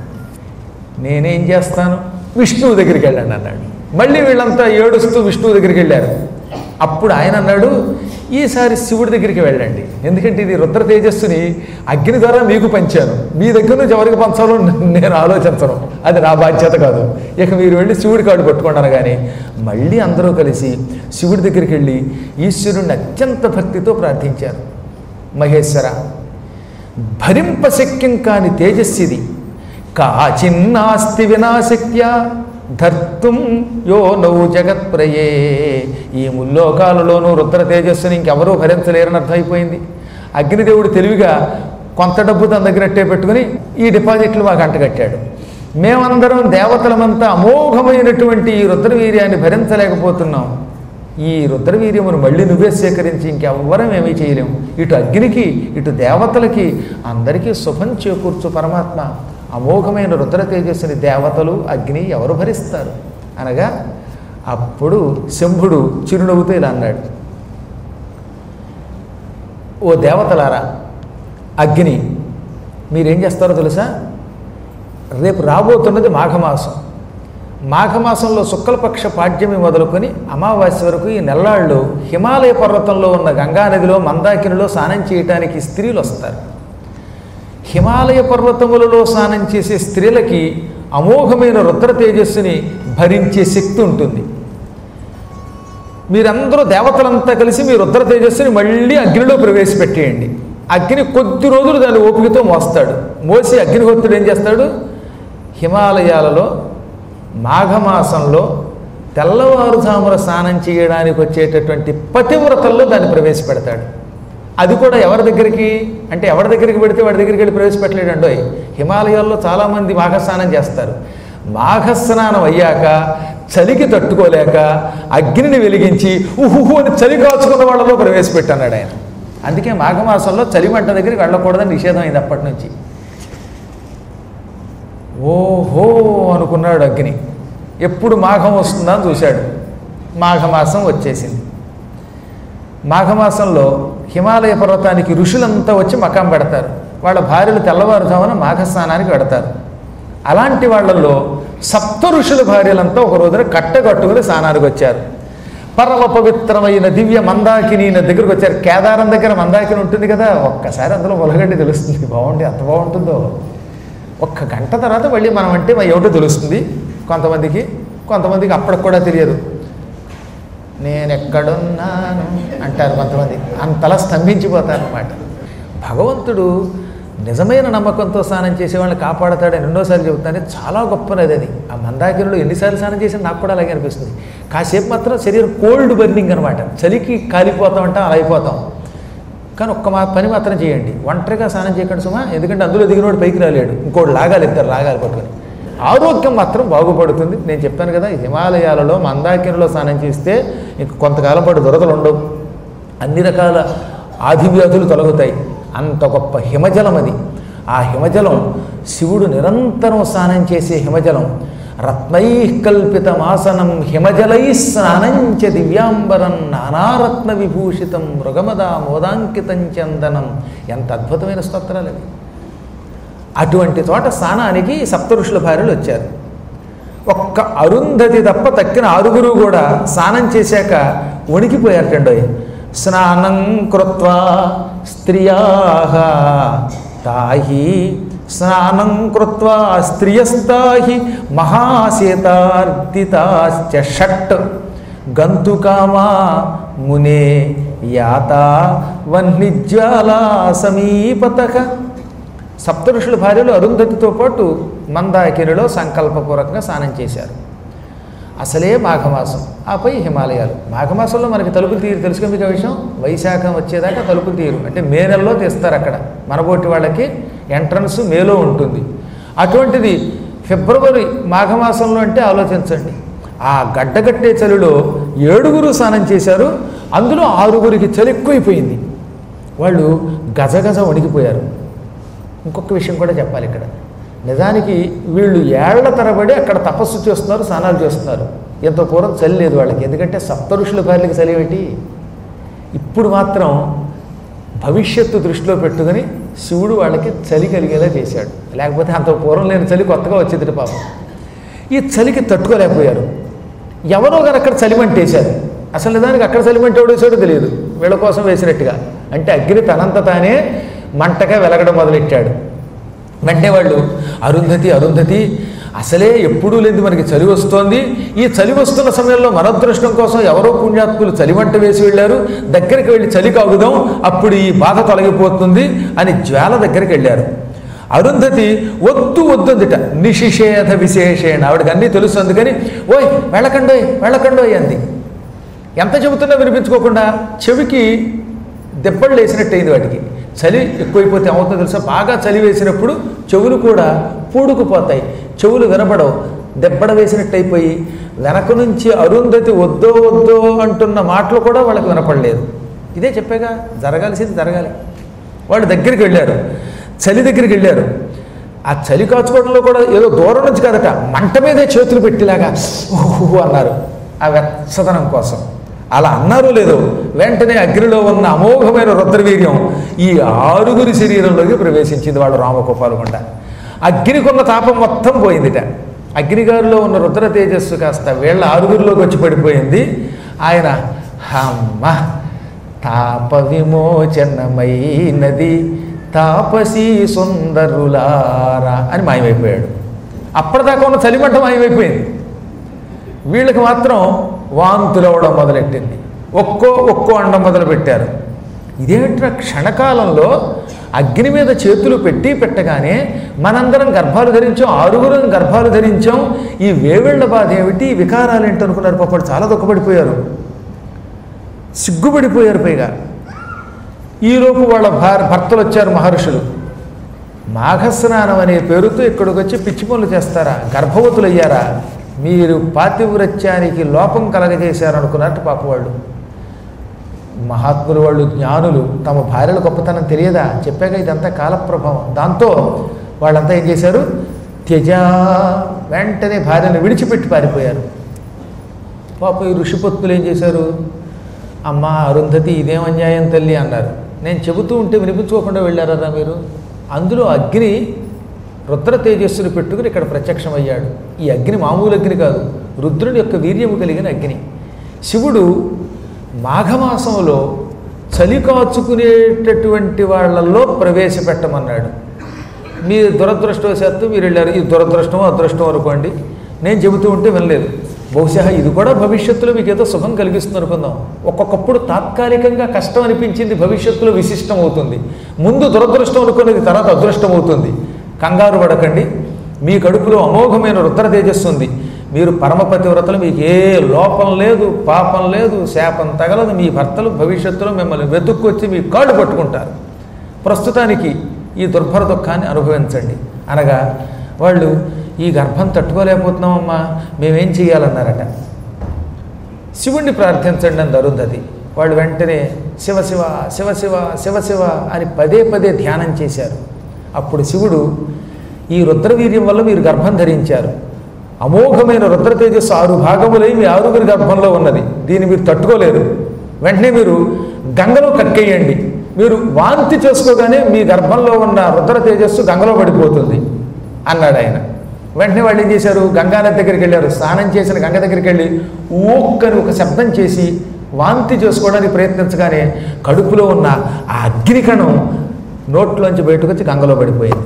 నేనేం చేస్తాను, విష్ణువు దగ్గరికి వెళ్ళండి అన్నాడు. మళ్ళీ వీళ్ళంతా ఏడుస్తూ విష్ణువు దగ్గరికి వెళ్ళారు. అప్పుడు ఆయన అన్నాడు, ఈసారి శివుడి దగ్గరికి వెళ్ళండి, ఎందుకంటే ఇది రుద్ర తేజస్సుని అగ్ని ద్వారా మీకు పంచాను, మీ దగ్గర నుంచి ఎవరికి పంచాలో నేను ఆలోచించను, అది నా బాధ్యత కాదు, ఇక మీరు వెళ్ళి శివుడి కాడు పట్టుకున్నాను. కానీ మళ్ళీ అందరూ కలిసి శివుడి దగ్గరికి వెళ్ళి ఈశ్వరుణ్ణి అత్యంత భక్తితో ప్రార్థించారు. మహేశ్వర, భరింపశక్యం కాని తేజస్సిది, కాచిన్నాస్తి వినాశక్త్యా ధర్తుం యో నౌ జగత్ప్రయే. ఈ ముల్లోకాలలోనూ రుద్ర తేజస్సుని ఇంకెవరూ భరించలేరని అర్థమైపోయింది. అగ్నిదేవుడు తెలివిగా కొంత డబ్బు తన దగ్గరట్టే పెట్టుకుని ఈ డిపాజిట్లు మాకు అంటగట్టాడు. మేమందరం దేవతలమంతా అమోఘమైనటువంటి ఈ రుద్రవీర్యాన్ని భరించలేకపోతున్నాం. ఈ రుద్రవీర్యమును మళ్ళీ నువ్వే సేకరించి ఇంకెవ్వరం ఏమీ చేయలేము. ఇటు అగ్నికి, ఇటు దేవతలకి అందరికీ శుభం చేకూర్చు పరమాత్మ. అమోఘమైన రుద్ర తేజస్సుని దేవతలు, అగ్ని ఎవరు భరిస్తారు అనగా, అప్పుడు శంభుడు చిరునవ్వుతో ఇలా అన్నాడు, ఓ దేవతలారా, అగ్ని మీరేం చేస్తారో తెలుసా? రేపు రాబోతున్నది మాఘమాసం. మాఘమాసంలో శుక్లపక్ష పాడ్యమి మొదలుకొని అమావాస్య వరకు ఈ నెల్లాళ్ళు హిమాలయ పర్వతంలో ఉన్న గంగానదిలో మందాకినిలో స్నానం చేయటానికి స్త్రీలు వస్తారు. హిమాలయ పర్వతములలో స్నానం చేసే స్త్రీలకి అమోఘమైన రుద్ర తేజస్సుని భరించే శక్తి ఉంటుంది. మీరందరూ దేవతలంతా కలిసి మీ రుద్ర తేజస్సుని మళ్ళీ అగ్నిలో ప్రవేశపెట్టేయండి. అగ్ని కొద్ది రోజులు దాని ఓపికతో మోస్తాడు. మోసి అగ్నిహోత్రుడు ఏం చేస్తాడు? హిమాలయాలలో మాఘమాసంలో తెల్లవారుజామున స్నానం చేయడానికి వచ్చేటటువంటి పతివ్రతల్లో దాన్ని ప్రవేశపెడతాడు. అది కూడా ఎవరి దగ్గరికి అంటే ఎవరి దగ్గరికి పెడితే వాడి దగ్గరికి వెళ్ళి ప్రవేశపెట్టలేడండో. హిమాలయాల్లో చాలామంది మాఘస్నానం చేస్తారు. మాఘస్నానం అయ్యాక చలికి తట్టుకోలేక అగ్నిని వెలిగించి ఉహుహు అని చలి కాచుకున్న వాళ్ళలో ప్రవేశపెట్టన్నాడు ఆయన. అందుకే మాఘమాసంలో చలిమంట దగ్గరికి వెళ్ళకూడదని నిషేధం అయింది అప్పటి నుంచి. ఓహో అనుకున్నాడు అగ్ని. ఎప్పుడు మాఘం వస్తుందా అని చూశాడు. మాఘమాసం వచ్చేసింది. మాఘమాసంలో హిమాలయ పర్వతానికి ఋషులంతా వచ్చి మకాం పెడతారు. వాళ్ళ భార్యలు తెల్లవారుజామున మాఘస్నానానికి పెడతారు. అలాంటి వాళ్ళల్లో సప్త ఋషుల భార్యలంతా ఒక రోజున కట్టగట్టుకుని స్నానానికి వచ్చారు. పరమ పవిత్రమైన దివ్య మందాకిని దగ్గరికి వచ్చారు. కేదారం దగ్గర మందాకిని ఉంటుంది కదా, ఒక్కసారి అందులో మొలగండి తెలుస్తుంది. బాగుండి ఎంత బాగుంటుందో. ఒక్క గంట తర్వాత మళ్ళీ మనం అంటే మా ఏమిటో తెలుస్తుంది కొంతమందికి. కొంతమందికి అప్పటికి కూడా తెలియదు. నేను ఎక్కడున్నాను అంటారు కొంతమంది. అంతలా స్తంభించిపోతారు అన్నమాట. భగవంతుడు నిజమైన నమ్మకంతో స్నానం చేసే వాళ్ళని కాపాడతాడని రెండోసారి చెబుతానే చాలా గొప్పనది అది. ఆ మందాకినిలో ఎన్నిసార్లు స్నానం చేసినా నాకు కూడా అలాగే అనిపిస్తుంది. కాసేపు మాత్రం శరీరం కోల్డ్ బర్నింగ్ అనమాట. చలికి కాలిపోతామంటే అలా అయిపోతాం. కానీ ఒక్క మా పని మాత్రం చేయండి, ఒంటరిగా స్నానం చేయకండి సుమా. ఎందుకంటే అందులో దిగినోడు పైకి రాలేడు, ఇంకోటి లాగాలి, ఇద్దరు లాగాలి పట్టుకొని. ఆరోగ్యం మాత్రం బాగుపడుతుంది. నేను చెప్పాను కదా, హిమాలయాలలో మందాకినిలో స్నానం చేస్తే ఇంక కొంతకాలం పాటు దురదలు ఉండవు, అన్ని రకాల ఆధివ్యాధులు తొలగుతాయి. అంత గొప్ప హిమజలం అది. ఆ హిమజలం శివుడు నిరంతరం స్నానం చేసే హిమజలం. రత్నై కల్పితమాసనం హిమజలై స్నానంచ దివ్యాంబరం నానారత్న విభూషితం మృగమద మోదాంకితం చందనం. ఎంత అద్భుతమైన స్తోత్రాలు అవి. అటువంటి చోట స్నానానికి సప్త ఋషుల భార్యలు వచ్చారు. ఒక్క అరుంధతి తప్ప తక్కిన ఆరుగురు కూడా స్నానం చేశాక వణికిపోయారటండోయ్. స్నానం కృత్వా స్త్రియాః తాహి స్నానం కృత్వా స్త్రియస్తాహి మహాశీతార్దితాశ్చ షట్ గంతుకామా మునే యాతా వహ్నిజ్వాలా సమీపతః. సప్త ఋషుల భార్యలు అరుంధతితో పాటు మందాకినిలో సంకల్పపూర్వకంగా స్నానం చేశారు. అసలే మాఘమాసం, ఆపై హిమాలయాలు. మాఘమాసంలో మనకి తలుపులు తీరు తెలుసుగా మీకు ఆ విషయం. వైశాఖం వచ్చేదాకా తలుపులు తీరు అంటే మే నెలలో తీస్తారు. అక్కడ మనబోటి వాళ్ళకి ఎంట్రన్స్ మేలో ఉంటుంది. అటువంటిది ఫిబ్రవరి మాఘమాసంలో అంటే ఆలోచించండి. ఆ గడ్డగట్టే చలిలో ఏడుగురు స్నానం చేశారు. అందులో ఆరుగురికి చలి ఎక్కువైపోయింది. వాళ్ళు గజగజ వణికిపోయారు. ఇంకొక విషయం కూడా చెప్పాలి ఇక్కడ. నిజానికి వీళ్ళు ఏళ్ల తరబడి అక్కడ తపస్సు చేస్తున్నారు, స్నానాలు చేస్తున్నారు. ఎంత పూర్వం చలి లేదు వాళ్ళకి. ఎందుకంటే సప్త ఋషుల భార్యలకి చలి పెట్టి ఇప్పుడు మాత్రం భవిష్యత్తు దృష్టిలో పెట్టుకుని శివుడు వాళ్ళకి చలి కలిగేలా చేశాడు. లేకపోతే అంత పూర్వం లేని చలి కొత్తగా వచ్చేది పాపం. ఈ చలికి తట్టుకోలేకపోయారు. ఎవరో గారు అక్కడ చలిమంటేశారు. అసలు నిజానికి అక్కడ చలిమంట ఎవడు వేసాడో తెలియదు, వీళ్ళ కోసం వేసినట్టుగా. అంటే అగ్ని తనంత తానే మంటగా వెలగడం మొదలెట్టాడు. వెంటనే వాళ్ళు అరుంధతి అరుంధతి అసలే ఎప్పుడూ లేదు మనకి చలి వస్తోంది. ఈ చలి వస్తున్న సమయంలో మనదృష్టం కోసం ఎవరో పుణ్యాత్ములు చలిమంట వేసి వెళ్ళారు. దగ్గరికి వెళ్ళి చలి కాగుదాం, అప్పుడు ఈ బాధ తొలగిపోతుంది అని జ్వాల దగ్గరికి వెళ్ళారు. అరుంధతి వద్దు వద్దుందిట. నిషిషేధ విశేషేణ. ఆవిడకి అన్నీ తెలుసు. అందుకని ఓయ్ వెళ్ళకండోయ్ వెళ్ళకండోయ్ అంది. ఎంత చెబుతున్నా వినిపించుకోకుండా చెవికి దెబ్బలు వేసినట్టు అయింది వాటికి. చలి ఎక్కువైపోతే ఏమవుతుందో తెలుసా, బాగా చలి వేసినప్పుడు చెవులు కూడా పూడుకుపోతాయి, చెవులు వినపడవు, దెబ్బడ వేసినట్టు అయిపోయి వెనక నుంచి అరుంధతి వద్దో వద్దో అంటున్న మాటలు కూడా వాళ్ళకి వినపడలేదు. ఇదే చెప్పాగా, జరగాల్సింది జరగాలి. వాళ్ళు దగ్గరికి వెళ్ళారు, చలి దగ్గరికి వెళ్ళారు. ఆ చలి కాచుకోవడంలో కూడా ఏదో దూరం నుంచి కాదట, మంట మీదే చేతులు పెట్టేలాగా ఊహు అన్నారు ఆ వెచ్చదనం కోసం. అలా అన్నారో లేదో వెంటనే అగ్నిలో ఉన్న అమోఘమైన రుద్రవీర్యం ఈ ఆరుగురి శరీరంలోకి ప్రవేశించింది. వాళ్ళు రామకోపాలకుండా అగ్నికున్న తాపం మొత్తం పోయిందిట. అగ్నిగారిలో ఉన్న రుద్ర తేజస్సు కాస్త వీళ్ళ ఆరుగురిలోకి వచ్చి పడిపోయింది. ఆయన హమ్మ తాప విమోచనమైనది తాపసీ సుందరులారా అని మాయమైపోయాడు. అప్పటిదాకా ఉన్న చలిమంట మాయమైపోయింది. వీళ్ళకి మాత్రం వాంతులు అవ్వడం మొదలెట్టింది. ఒక్కో ఒక్కో అండం మొదలుపెట్టారు. ఇదేంట్రా క్షణకాలంలో అగ్ని మీద చేతులు పెట్టి పెట్టగానే మనందరం గర్భాలు ధరించాం, ఆరుగురం గర్భాలు ధరించాం. ఈ వేవిళ్ళ బాధ ఏమిటి, ఈ వికారాలు ఏంటి అనుకున్నారు. పాపడు చాలా దుఃఖపడిపోయారు, సిగ్గుపడిపోయారు. పైగా ఈలోపు వాళ్ళ భార భర్తలు వచ్చారు మహర్షులు. మాఘస్నానం అనే పేరుతో ఇక్కడికి వచ్చి పిచ్చి పనులు చేస్తారా, గర్భవతులు అయ్యారా, మీరు పాతివ్రత్యానికి లోపం కలగజేశారు అనుకున్నట్టు పాప వాళ్ళు. మహాత్ములు వాళ్ళు, జ్ఞానులు, తమ భార్యల గొప్పతనం తెలియదా? చెప్పాక ఇదంతా కాలప్రభావం. దాంతో వాళ్ళంతా ఏం చేశారు, త్యజా వెంటనే భార్యను విడిచిపెట్టి పారిపోయారు. పాప ఈ ఋషిపత్తులు ఏం చేశారు, అమ్మ అరుంధతి ఇదేం అన్యాయం తల్లి అన్నారు. నేను చెబుతూ ఉంటే వినిపించుకోకుండా వెళ్ళారా మీరు? అందులో అగ్ని రుద్ర తేజస్సును పెట్టుకుని ఇక్కడ ప్రత్యక్షమయ్యాడు. ఈ అగ్ని మామూలు అగ్ని కాదు, రుద్రుడి యొక్క వీర్యము కలిగిన అగ్ని. శివుడు మాఘమాసంలో చలి కాచుకునేటటువంటి వాళ్ళల్లో ప్రవేశపెట్టమన్నాడు. మీ దురదృష్టవశాత్తు మీరు వెళ్ళారు. ఈ దురదృష్టమో అదృష్టం అనుకోండి, నేను చెబుతూ ఉంటే వినలేదు. బహుశా ఇది కూడా భవిష్యత్తులో మీకు ఏదో శుభం కలిగిస్తుంది అనుకుందాం. ఒక్కొక్కప్పుడు తాత్కాలికంగా కష్టం అనిపించింది భవిష్యత్తులో విశిష్టం అవుతుంది. ముందు దురదృష్టం అనుకున్నది తర్వాత అదృష్టం అవుతుంది. కంగారు పడకండి. మీ కడుపులో అమోఘమైన రుద్ర తేజస్సు ఉంది. మీరు పరమపతివ్రతలు, మీకు ఏ లోపం లేదు, పాపం లేదు, శాపం తగలదు. మీ భర్తలు భవిష్యత్తులో మిమ్మల్ని వెతుక్కొచ్చి మీ కాళ్ళు పట్టుకుంటారు. ప్రస్తుతానికి ఈ దుర్భర దుఃఖాన్ని అనుభవించండి అనగా వాళ్ళు ఈ గర్భం తట్టుకోలేకపోతున్నామమ్మా, మేమేం చేయాలన్నారట. శివుణ్ణి ప్రార్థించండి అంది అరుంధతి. వాళ్ళు వెంటనే శివ శివ శివ శివ శివ శివ అని పదే పదే ధ్యానం చేశారు. అప్పుడు శివుడు, ఈ రుద్రవీర్యం వల్ల మీరు గర్భం ధరించారు. అమోఘమైన రుద్ర తేజస్సు ఆరు భాగములై మీ ఆరుగురి గర్భంలో ఉన్నది. దీన్ని మీరు తట్టుకోలేరు. వెంటనే మీరు గంగలో కక్కేయండి. మీరు వాంతి చేసుకోగానే మీ గర్భంలో ఉన్న రుద్ర తేజస్సు గంగలో పడిపోతుంది అన్నాడు ఆయన. వెంటనే వాళ్ళు ఏం చేశారు, గంగానది దగ్గరికి వెళ్ళారు. స్నానం చేసిన గంగ దగ్గరికి వెళ్ళి ఊక్కని ఒక శబ్దం చేసి వాంతి చేసుకోవడానికి ప్రయత్నించగానే కడుపులో ఉన్న ఆ అగ్నికణం నోట్లోంచి బయటకు వచ్చి గంగలో పడిపోయింది.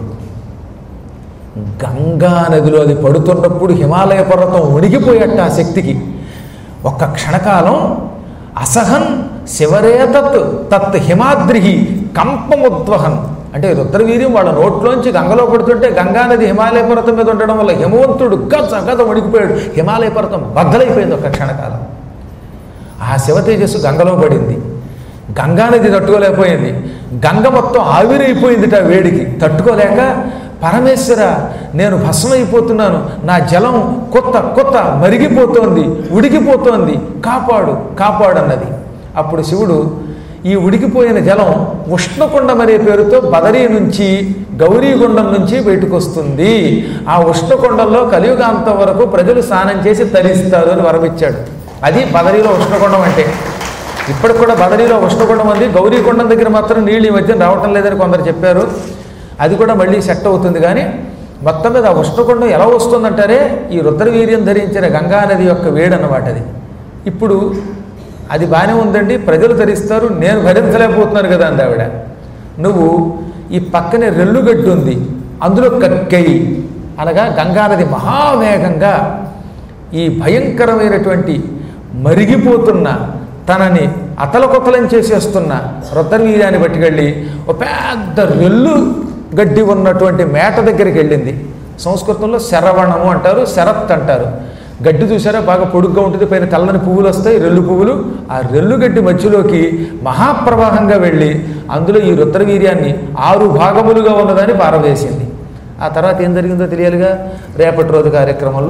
గంగా నదిలో అది పడుతున్నప్పుడు హిమాలయ పర్వతం ఉనిగిపోయట ఆ శక్తికి. ఒక్క క్షణకాలం అసహన్ శివరేతత్ తత్ హిమాద్రిహి కంపముద్వహన్ అంటే రుద్రవీర్యం వాళ్ళ నోట్లోంచి గంగలో పడుతుంటే గంగానది హిమాలయ పర్వతం మీద ఉండడం వల్ల హిమవంతుడు గజ గజ వణికిపోయాడు. హిమాలయ పర్వతం బద్దలైపోయింది ఒక్క క్షణకాలం. ఆ శివ తేజస్సు గంగలో పడింది. గంగానది తట్టుకోలేకపోయింది. గంగ మొత్తం ఆవిరైపోయిందిట వేడికి. తట్టుకోలేక పరమేశ్వర నేను భస్మైపోతున్నాను, నా జలం కొత్త కొత్త మరిగిపోతోంది, ఉడికిపోతోంది, కాపాడు కాపాడు అన్నది. అప్పుడు శివుడు ఈ ఉడికిపోయిన జలం ఉష్ణకుండం అనే పేరుతో బదరీ నుంచి గౌరీగుండం నుంచి బయటకు వస్తుంది. ఆ ఉష్ణకుండంలో కలియుగాంతం వరకు ప్రజలు స్నానం చేసి తరిస్తారు అని వరమిచ్చాడు. అది బదరీలో ఉష్ణకుండం అంటే. ఇప్పటికి కూడా బదరీలో ఉష్ణకుండం ఉంది. గౌరీగుండం దగ్గర మాత్రం నీళ్ళు ఈ మధ్య రావటం లేదని కొందరు చెప్పారు. అది కూడా మళ్ళీ సెట్ అవుతుంది. కానీ మొత్తం మీద ఆ ఉష్ణకుండం ఎలా వస్తుందంటారే ఈ రుద్రవీర్యం ధరించిన గంగానది యొక్క వేడన్నమాట అది. ఇప్పుడు అది బాగానే ఉందండి, ప్రజలు ధరిస్తారు, నేను భరించలేకపోతున్నాను కదా అంది ఆవిడ. నువ్వు ఈ పక్కనే రెల్లుగడ్డి ఉంది, అందులో కక్కయి అనగా గంగానది మహావేగంగా ఈ భయంకరమైనటువంటి మరిగిపోతున్న తనని అతలకొతలం చేసేస్తున్న రుద్రవీర్యాన్ని పట్టుకెళ్ళి ఒక పెద్ద రెల్లు గడ్డి ఉన్నటువంటి మేట దగ్గరికి వెళ్ళింది. సంస్కృతంలో శరవణము అంటారు, శరత్ అంటారు. గడ్డి చూసారా బాగా పొడుగ్గా ఉంటుంది, పైన తెల్లని పువ్వులు వస్తాయి, రెల్లు పువ్వులు. ఆ రెల్లుగడ్డి మధ్యలోకి మహాప్రవాహంగా వెళ్ళి అందులో ఈ రుద్రవీర్యాన్ని ఆరు భాగములుగా ఉన్నదాన్ని పారవేసింది. ఆ తర్వాత ఏం జరిగిందో తెలియాలిగా రేపటి రోజు కార్యక్రమంలో.